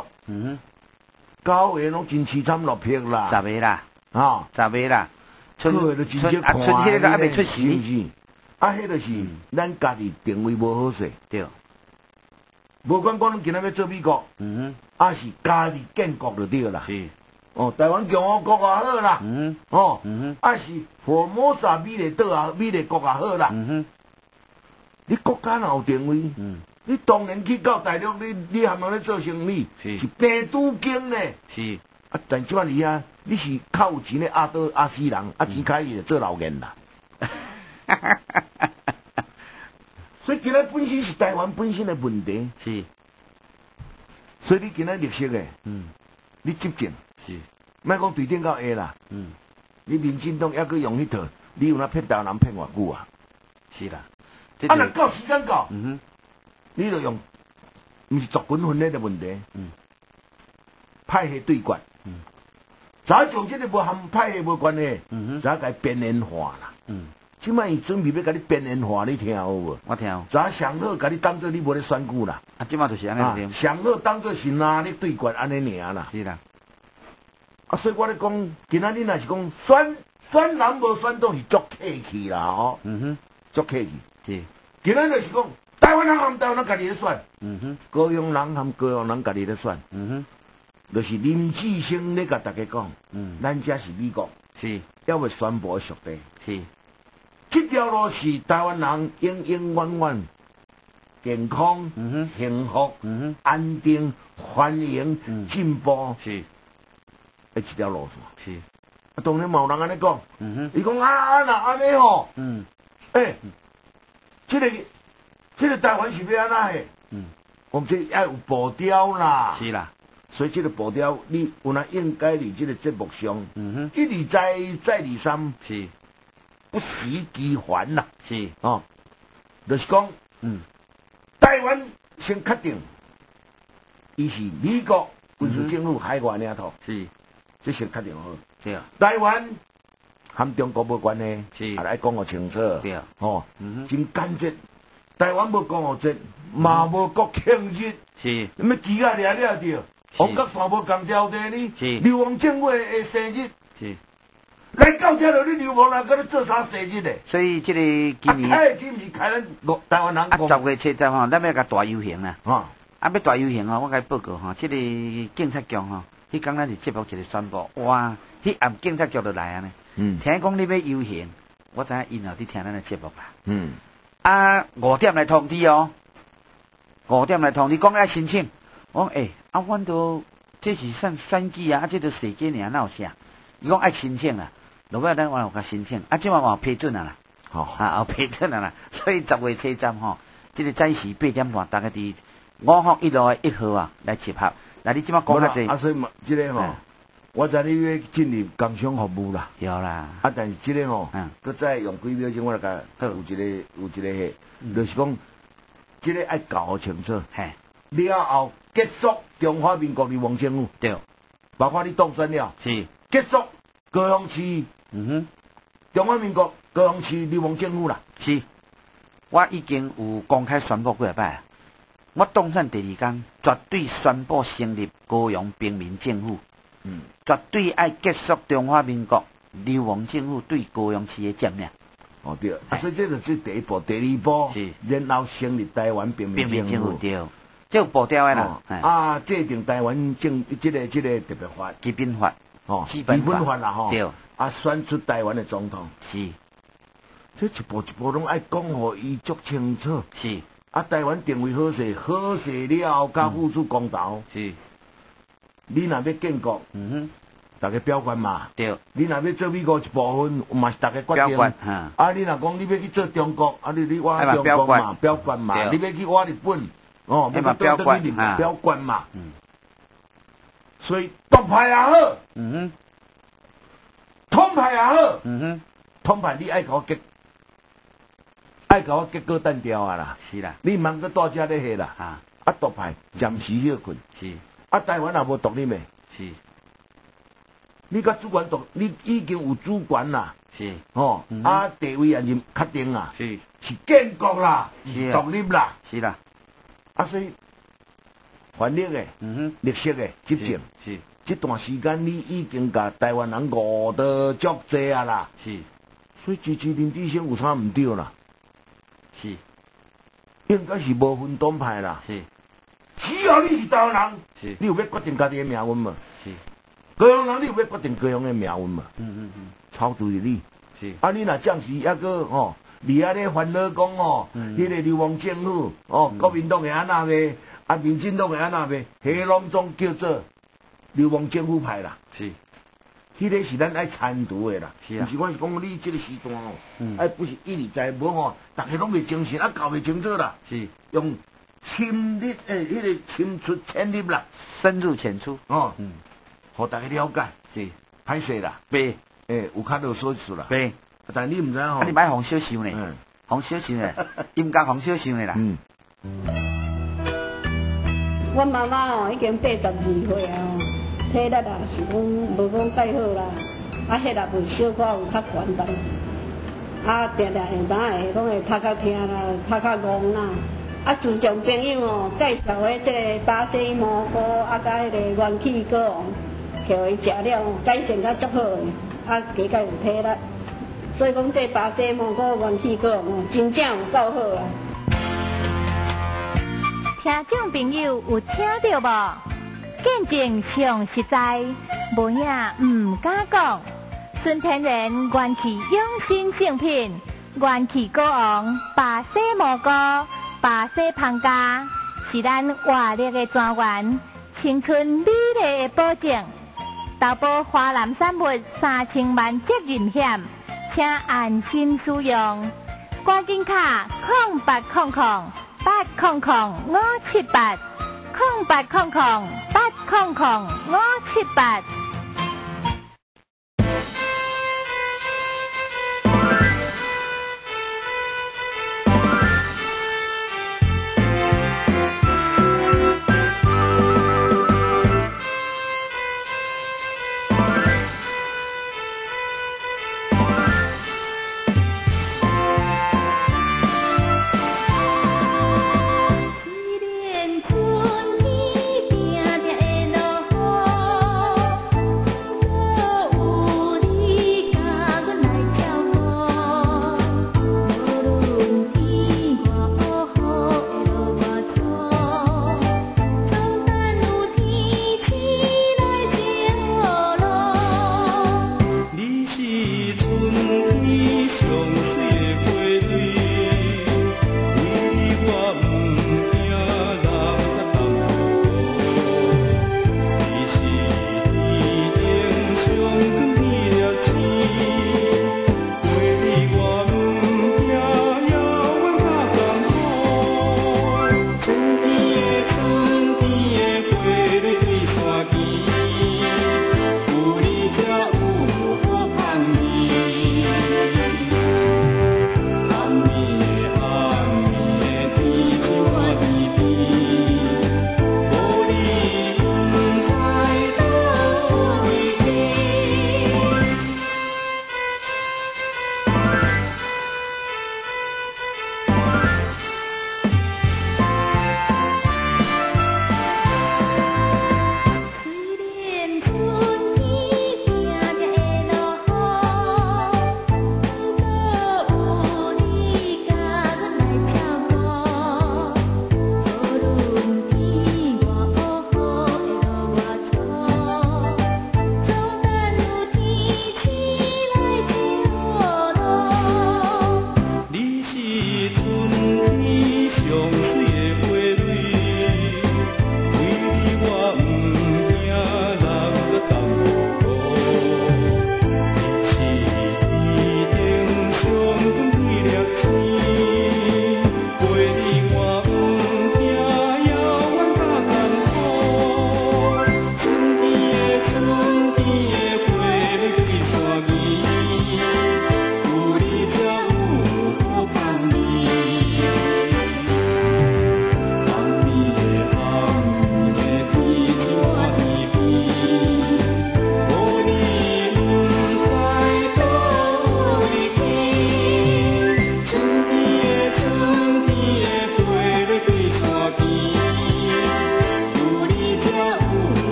，9个拢真凄惨落魄啦。 10个啦，10个啦， 春迄个都还未出世。迄就是咱家己定位无好势， 对， 无管讲今仔要做美国，是家己建国就对啦， 是， 台湾共和国也好啦，是佛摩萨美丽岛啊，美丽国也好啦，你国家若有定位，你当然去到大陆，你含人咧做生意，是病拄经呢， 是， 但即摆你是靠有钱的阿斯人，钱开伊就做老人啦。所以今仔本身是台湾本身的问题， 是。 所以你今仔绿色的，你执政是， 莫讲对顶到下啦，你民进党还佫用迄套，你有哪骗台湾人骗偌久啊？ 是啦， 若到时间到，你就用，毋是族群分裂的问题，派系对决，早从这个无含派系无关系，早甲边缘化啦。即摆伊准备要甲你边缘化，你听有无？ 我听。 早上好甲你当做你无咧选举啦。 即摆就是安尼上好当做是哪咧对决安尼尔啦。 是啦。 所以我咧讲，今仔日若是讲选人无选到是足客气啦，足客气。 是。 今仔就是讲，台湾人含台湾人家己咧选，高雄人含高雄人家己咧选，就是林志升咧甲大家讲，咱遮是美国， 是， 要未宣布属地， 是。 这条路是台湾人永永远远健康、幸福、安定、繁荣、进步， 是， 一条路是。 当然冇人安尼讲，伊讲那安尼吼，这个台湾是要安那的，我们这要有步调啦， 是啦。 所以这个步调，你有哪应该伫这个节目上，一而再，再而三， 是。 不习其烦啦， 是就是讲，台湾先确定，伊是美国军事政府海外领土， 是， 这先确定好， 对啊。 台湾含中国无关系， 是， 也来讲个清楚， 对啊， 真简洁，台湾无光复节，嘛无国庆日， 是， 什么鸡啊掠了着，王国山无共条地呢， 是， 流亡政府的生日， 是。 来到这了，你流氓人搁咧做啥生日嘞？ 所以这个今年， 今是开咱台湾人 10月7日吼，咱要甲大游行啦。 要大游行哦，我甲你报告吼，这个警察局吼，迄刚咱是节目一个宣布，哇，迄暗警察局就来啊呢。听讲你要游行，我知影因后伫听咱的节目啦。5点来通知哦，5点来通知，讲要申请。我讲阮都这是算选举啊，这都世界尔哪有啥？伊讲爱申请啦，落尾咱有甲申请，即嘛批准啊啦。有批准啊啦，所以10月7站吼，这个暂时8点半，大家伫5号1路的1號啊来集合。那你即马講較濟？ 所以嘛，這個吼，我知你要進入工商服務啦。 有啦。 但是這個吼，佮再用幾秒鐘，我來甲有一個就是講，這個愛搞清楚。了後結束中華民國流亡政府。對。包括你當選了。是。結束高雄市。中華民國高雄市流亡政府啦。 是。我已經有公開宣布過一擺。我當選第2天，絕對宣布成立高雄平民政府，絕對愛結束中華民國流亡政府對高雄市的佔領。 對，所以這就是第一步，第2步，然後成立台灣平民政府。 對，這有步調的啦。 制定台灣這個特別法， 基本法， 基本法啦，對，選出台灣的總統。是，這一步一步攏愛講互伊足清楚。是。台灣定位好勢，好勢了後，加付出公道。是，你若要建國，大家表決嘛。對。你若要做美國一部分，嘛是大家決定。表決。你若講你要去做中國，你我中國嘛，表決嘛。你要去我日本，要表決。表決嘛。所以獨派也好，統派也好，統派你愛搞結。愛甲我結果單調啊啦，是啦，你茫個大家咧下啦，獨派暫時休困，是，台灣也無獨立嘅，是，你甲主管獨，你已經有主管啦，是，地位也認確定啊，是建國啦，是獨立啦，是啦，所以權力嘅，歷史嘅執政，是，這段時間你已經甲台灣人誤導足濟啊啦，是，所以支持林志勝有啥唔對啦？是，應該是無分黨派啦。是，只要你是台灣人，是，你有要決定家己嘅命運嘛？是，高雄人你有要決定高雄嘅命運嘛？超對你。是，你若將士抑個離遐咧煩惱講迄個流亡政府國民黨會安那嘅，民進黨會安那嘅，迄攏總叫做流亡政府派啦。是。迄個是咱愛參與的啦，毋是我是講你這個時段不是一而再無大家攏未精神，搞未清楚啦。是用侵入迄個侵出潛入啦， 深入淺出。 互大家了解。是歹勢啦。有較多所處啦。但你毋知你買紅小想呢？紅小想呢？應該紅小想呢啦。 我媽媽已經82歲啊。體力啊，是講無講介好啦，迄個袂小可有較懸重，定定下當會講會讀較聽啦，讀較戇啦，自從朋友介紹迄個巴西蘑菇，甲迄個元氣果王，叫伊食了改善較足好誒，加較有體力，所以講這巴西蘑菇元氣果王真正有夠好啊！ 聽眾朋友有聽到無？見證上實在，無影唔敢講。純天然元氣養生聖品，元氣果王巴西蘑菇、巴西胖加，是咱活力的泉源，青春美麗的保證。投保華南產物3000萬責任險，請安心使用。趕緊卡0800800578。0800800578。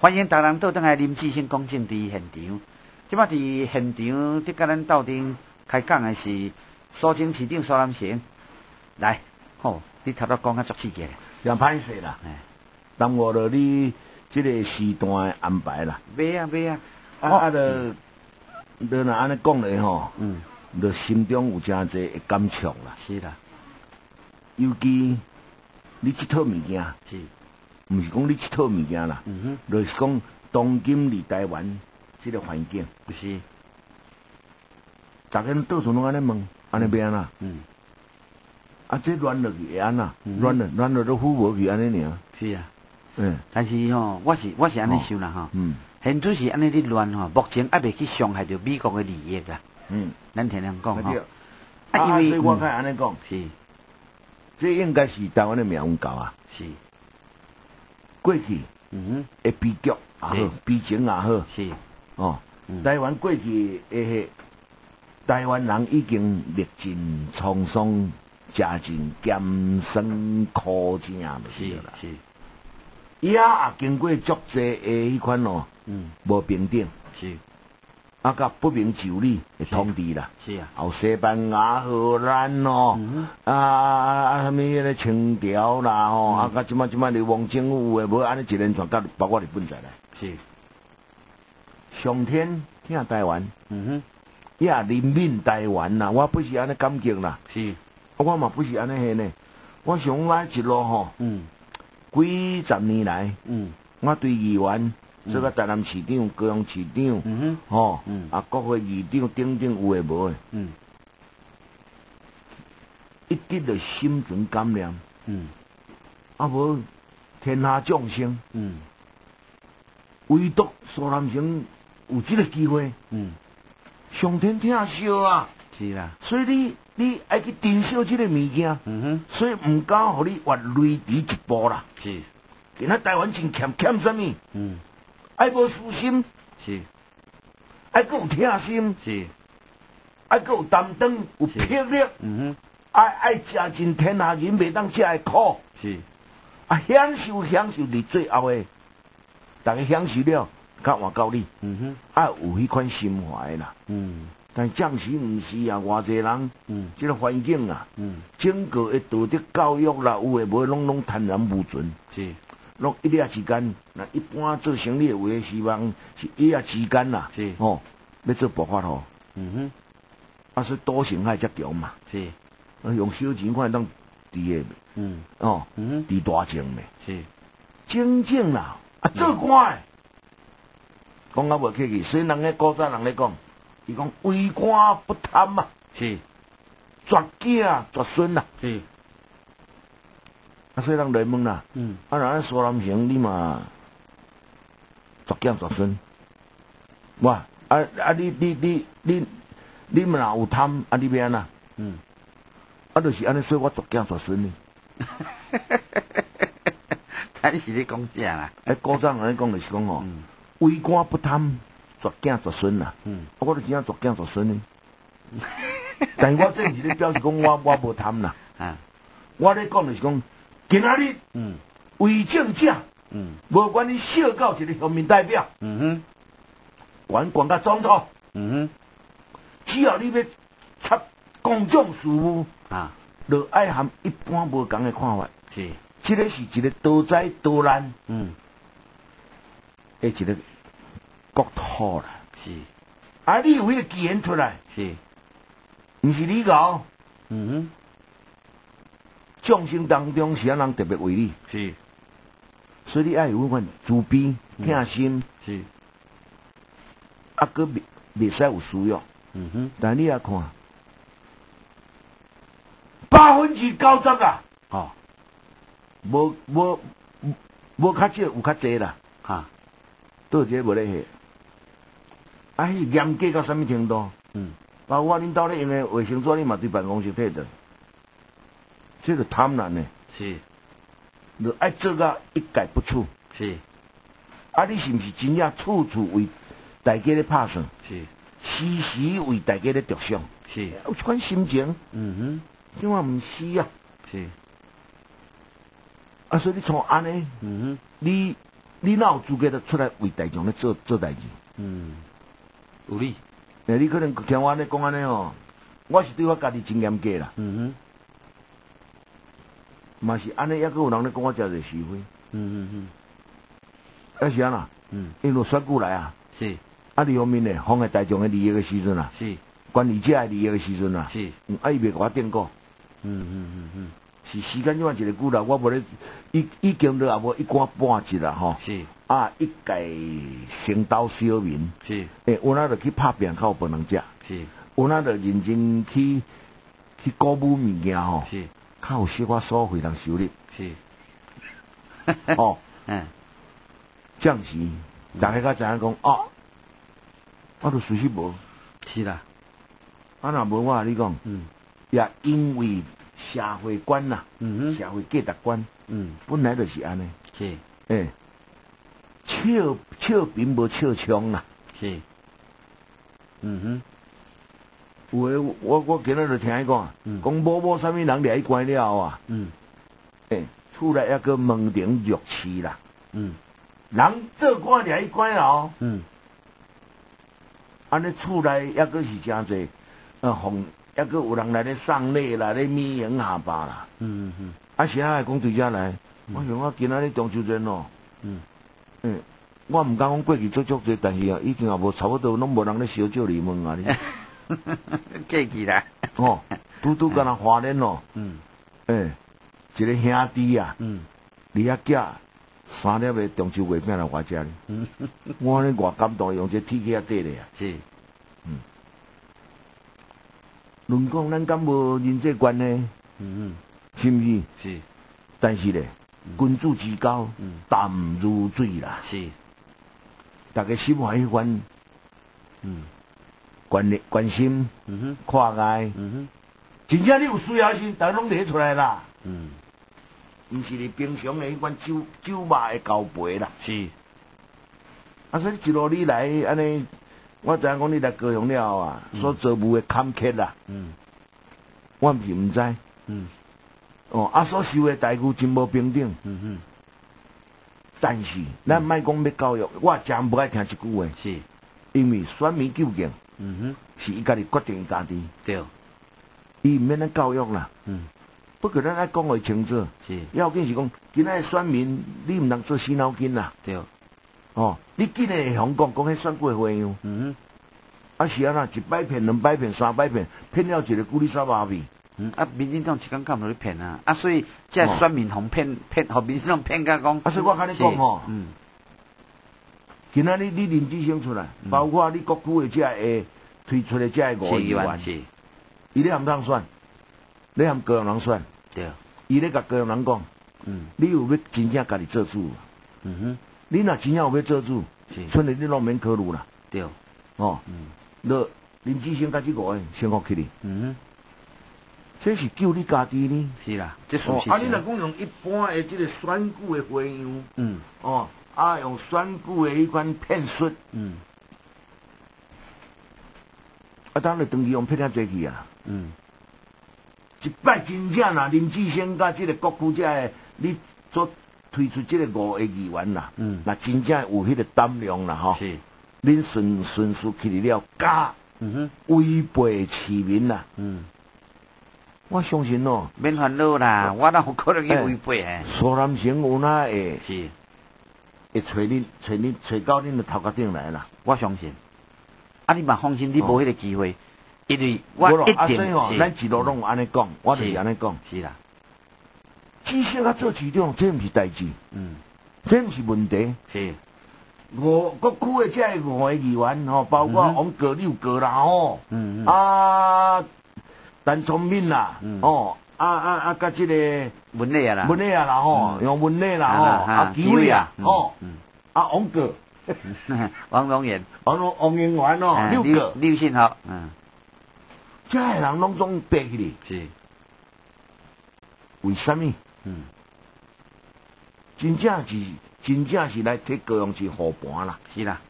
欢迎大家倒转来林志兴公正伫现场。即摆伫现场伫甲咱斗阵开讲的是苏州市长苏南成。来，好，你头拄讲较足刺激， 真歹势啦，耽误了你即个时段的安排啦。 袂啊， 就若安尼讲咧吼，就心中有诚济的感触啦。 是啦， 尤其你即套物件， 是， 毋是讲你即套物件啦，就是讲当今伫台湾即个环境， 不是， 逐个人倒数拢安尼问，安尼要安怎？这乱落去会安怎？乱落都扶无去安尼尔。 是啊，但是吼，我是安尼想啦吼，现主是安尼咧乱吼，目前还未去伤害到美国的利益啦。咱听人讲吼， 因为所以我该安尼讲， 是， 这应该是台湾的命运教啊。 是， 过去，的悲剧也好，悲情也好， 是， 台湾过去的台湾人已经历尽沧桑。食尽艰酸苦正就是啦， 是， 也经过足济的迄款无平等， 是， 甲不明就里的统治啦， 是啊， 后西班牙、荷兰什么迄个清朝啦甲即摆流亡政府的，无安尼一连串，甲包括日本在内， 是， 上天疼台湾，也人民台湾啦，我不是安尼感激啦， 是。 我嘛不是安尼下呢，我想来一路吼，几十年来，我对议员，做个台南市长、高雄市长，国会议长等等有诶无诶，一直就心存感念，无天下众生，唯独苏南成有这个机会，上天疼惜啊， 是啦， 所以你爱去珍惜这个物件，所以唔敢互你越雷池一步啦。 是， 今仔台湾真欠什么？爱无私心， 是， 爱有疼心， 是， 爱有担当，有魄力，爱食尽天下人袂当食的苦， 是， 享受伫最后的，大家享受了，甲换到你，有迄款心怀啦。但暂时毋是啊，偌济人，这个环境啊，整个的道德教育啦，有诶无拢贪婪无存， 是， 拢一夜之间，那一般做生意有诶希望是一夜之间啦， 是， 要做爆发吼，所以赌性还则强嘛， 是， 用小钱看当伫诶，伫大钱诶， 是， 真正啦，做官诶，讲啊无客气，所以人咧古早人咧讲。伊讲为官不贪啊， 是， 绝囝绝孙啊， 是， 所以人来问啦，咱苏南成你嘛绝囝绝孙，哇，你嘛若有贪，你要安怎？就是安尼，所以我绝囝绝孙呢。 但是你讲啥啦？ 古早人咧讲就是讲吼，为官不贪。绝囝绝孙啦，我就真正绝囝绝孙呢。但我这是咧表示讲我无贪啦，我咧讲就是讲，今仔日为政者，无管你小到一个乡民代表，管到总统，只要你要插公众事务，就爱含一般无共的看法。 是， 这个是一个多灾多难，一个。国土啦， 是， 你有迄个机缘出来， 是， 毋是你搞，众生当中是人特别为你， 是， 所以你爱有迄款慈悲、疼心， 是， 佫袂使有需要，但你也看90%啊，无较少有较济啦，倒一个无咧下。严格到什么程度？包括恁兜咧用的卫生纸，你嘛对办公室摕着，这个贪婪呢？ 是， 就爱做到一概不处。 是， 你是毋是真正处处为大家咧拍算？ 是， 时时为大家咧着想？ 是， 有这款心情。怎话毋是啊？ 是， 所以你从安尼，你你哪有资格出来为大众咧做代志？ 有理。 你可能听我安尼讲安尼哦，我是对我家己真严格啦。嘛是安尼，抑个有人咧讲我真侪是非。要是安啦。因为选过来啊。 是。 啊，另方面呢，妨碍大众的利益的时阵啊。 是。 管理者的利益的时阵啊。 是。 啊，伊袂甲我定过。是时间怎一个久啦，我无咧，已经都也无一竿半日啦吼。 是。 啊，一概先刀小民。 是。 有哪就去拍拼，较有饭通食。 是。 有哪就认真去鼓舞物件吼。 是。 较有小可所费通收入。 是。 哦。这样时，大家较知影讲哦，我都随时无。 是啦。 啊，若无我甲你讲。也因为社会观啦，社会价值观，本来就是安尼。 是。 笑贫无笑娼啦。 是。 有诶，我今仔日听伊讲，讲某啥物人掠去关了后啊，厝内抑个门庭若市啦。人做官掠去关了后，安尼厝内抑个是诚济，奉抑个有人来咧送礼啦，咧米迎下巴啦。啊，是啊，讲对遮来，我想我今仔日中秋节哦。我毋敢讲过去做足济，但是啊，已经也无差不多，拢无人咧烧酒礼门啊。 过去啦。 拄敢若花莲哦。一个兄弟啊。你遐囝3粒的中秋月饼来我遮哩。我咧偌感动，用这铁器啊缀咧啊。 是。 论讲咱敢无人际关呢？是毋是？ 是。 但是咧，君子之交淡如水啦。 是。 大家心怀迄款，关心，看爱，真正你有需要时，大家拢摕出来啦。毋是你平常的迄款酒肉的交陪啦。 是。 啊，所以一路你来安尼，我知影讲你来高雄了后啊，所做务的坎坷啦。我毋是毋知。啊，所受的待遇真无平等。但是，咱莫讲要教育，我真不爱听一句话。 是。 因为选民究竟，是伊家己决定伊家己。 对。 伊毋免咱教育啦。不过咱爱讲话清楚。 是。 要紧是讲，今仔选民，你毋通做死脑筋啦。 对。 你今日会讲迄选举花样。啊是啊啦，一摆骗、2摆骗、3摆骗，骗了一个古里沙巴味。 民进党一工干落去骗啊！所以这选民互骗，互民进党骗甲讲。 所以我甲你讲哦。今仔日你林志升出来，包括你各区的这个推出的这个5个议员，伊咧毋通选，你含高雄人选。 对。 伊咧甲高雄人讲，你有要真正家己做主。你若真正有要做主，剩下你拢免考虑啦。 对。 那林志升甲这5个先学起哩。这是救你家己呢。 是啦，这属实。 你若讲用一般的这个选举的花样，用选举的迄款骗术，当然长期用骗啊济去啊。一摆真正啦，林志升甲这个国区这个你所推出这个5个议员啦，那真正有迄个胆量啦吼。 是。 恁顺序起了假，违背市民啦。我相信哦， 免烦恼啦，我哪有可能去违背诶？ 苏南城有哪会？ 是， 会找到恁的头壳顶来啦。 我相信。你嘛放心，你无迄个机会，因为我一定是。咱一路拢有安尼讲，我就是安尼讲。 是啦。 至少啊做市长，这毋是代志。这毋是问题。 是。 各区的这5个议员包括王国你有过啦陈聪明啦，甲这个文丽啦， 用文丽啦，基伟啊，王哥， 王永元， 王永元6个， 刘信豪， 这个人拢总爬起哩， 是， 为什么？真正是来替高雄市护盘啦， 是啦。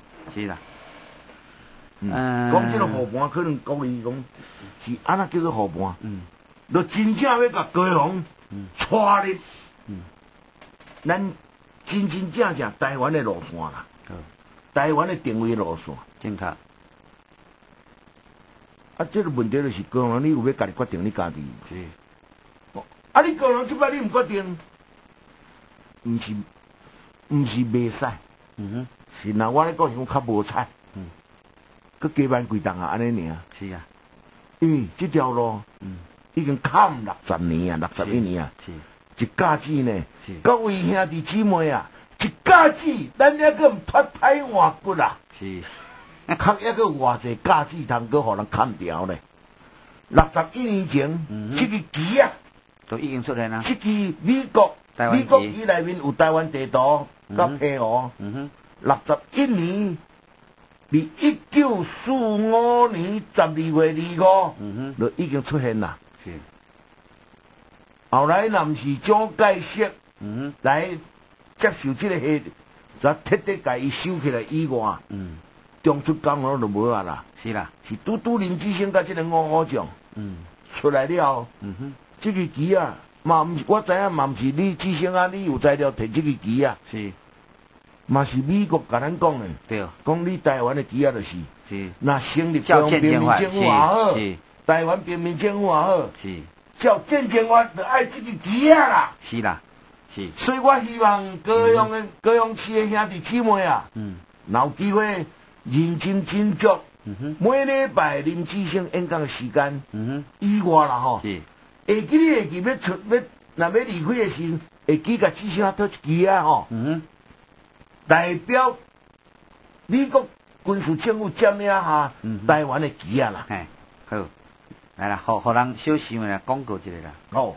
讲这个护盘，可能讲伊讲是安那叫做护盘，就真正要甲高雄带入咱真真正正台湾的路线啦，台湾的定位路线， 正确。 这个问题就是高雄，你有要家己决定你家己。 是。 你高雄即摆你唔决定，唔是袂使。是那我咧讲是较无彩。佮加班几档啊，安尼尔。 是啊。 因为这条路，已经砍60年啊，61年啊。 是。 一架子呢，各位兄弟姊妹啊，一架子，咱还佫唔脱胎换骨啊。 是。 较抑佫偌济架子通佫互人砍掉咧。61年前，这个旗啊， 都已经出现啦。 这个美国旗内面有台湾地图，甲配合。61年，伫1945年12月25，就已经出现啦。 是。 后来若毋是蒋介石，来接受这个下，则彻底甲伊收起来以外，中出港澳就无啊啦。 是啦， 是拄林志升甲这个五虎将，出来了。这个旗啊，嘛毋是我知影，嘛毋是你志升啊，你有材料摕这个旗啊。 是。 嘛是美国甲咱讲的， 对， 讲你台湾的旗啊，就是，那成立叫中平民政府也好， 是台湾平民政府也好， 是叫建政法就爱这个旗啊啦， 是啦，是。 所以我希望高雄市的兄弟姊妹啊，有机会认真斟酌，每礼拜林志升演讲的时间，以外啦吼， 是， 下期要出若要离开的时，会记甲志升讨一旗啊吼。代表美国军事政府占领下台湾的旗啊啦。 好，来啦，互人小想啦，广告一下啦。 好。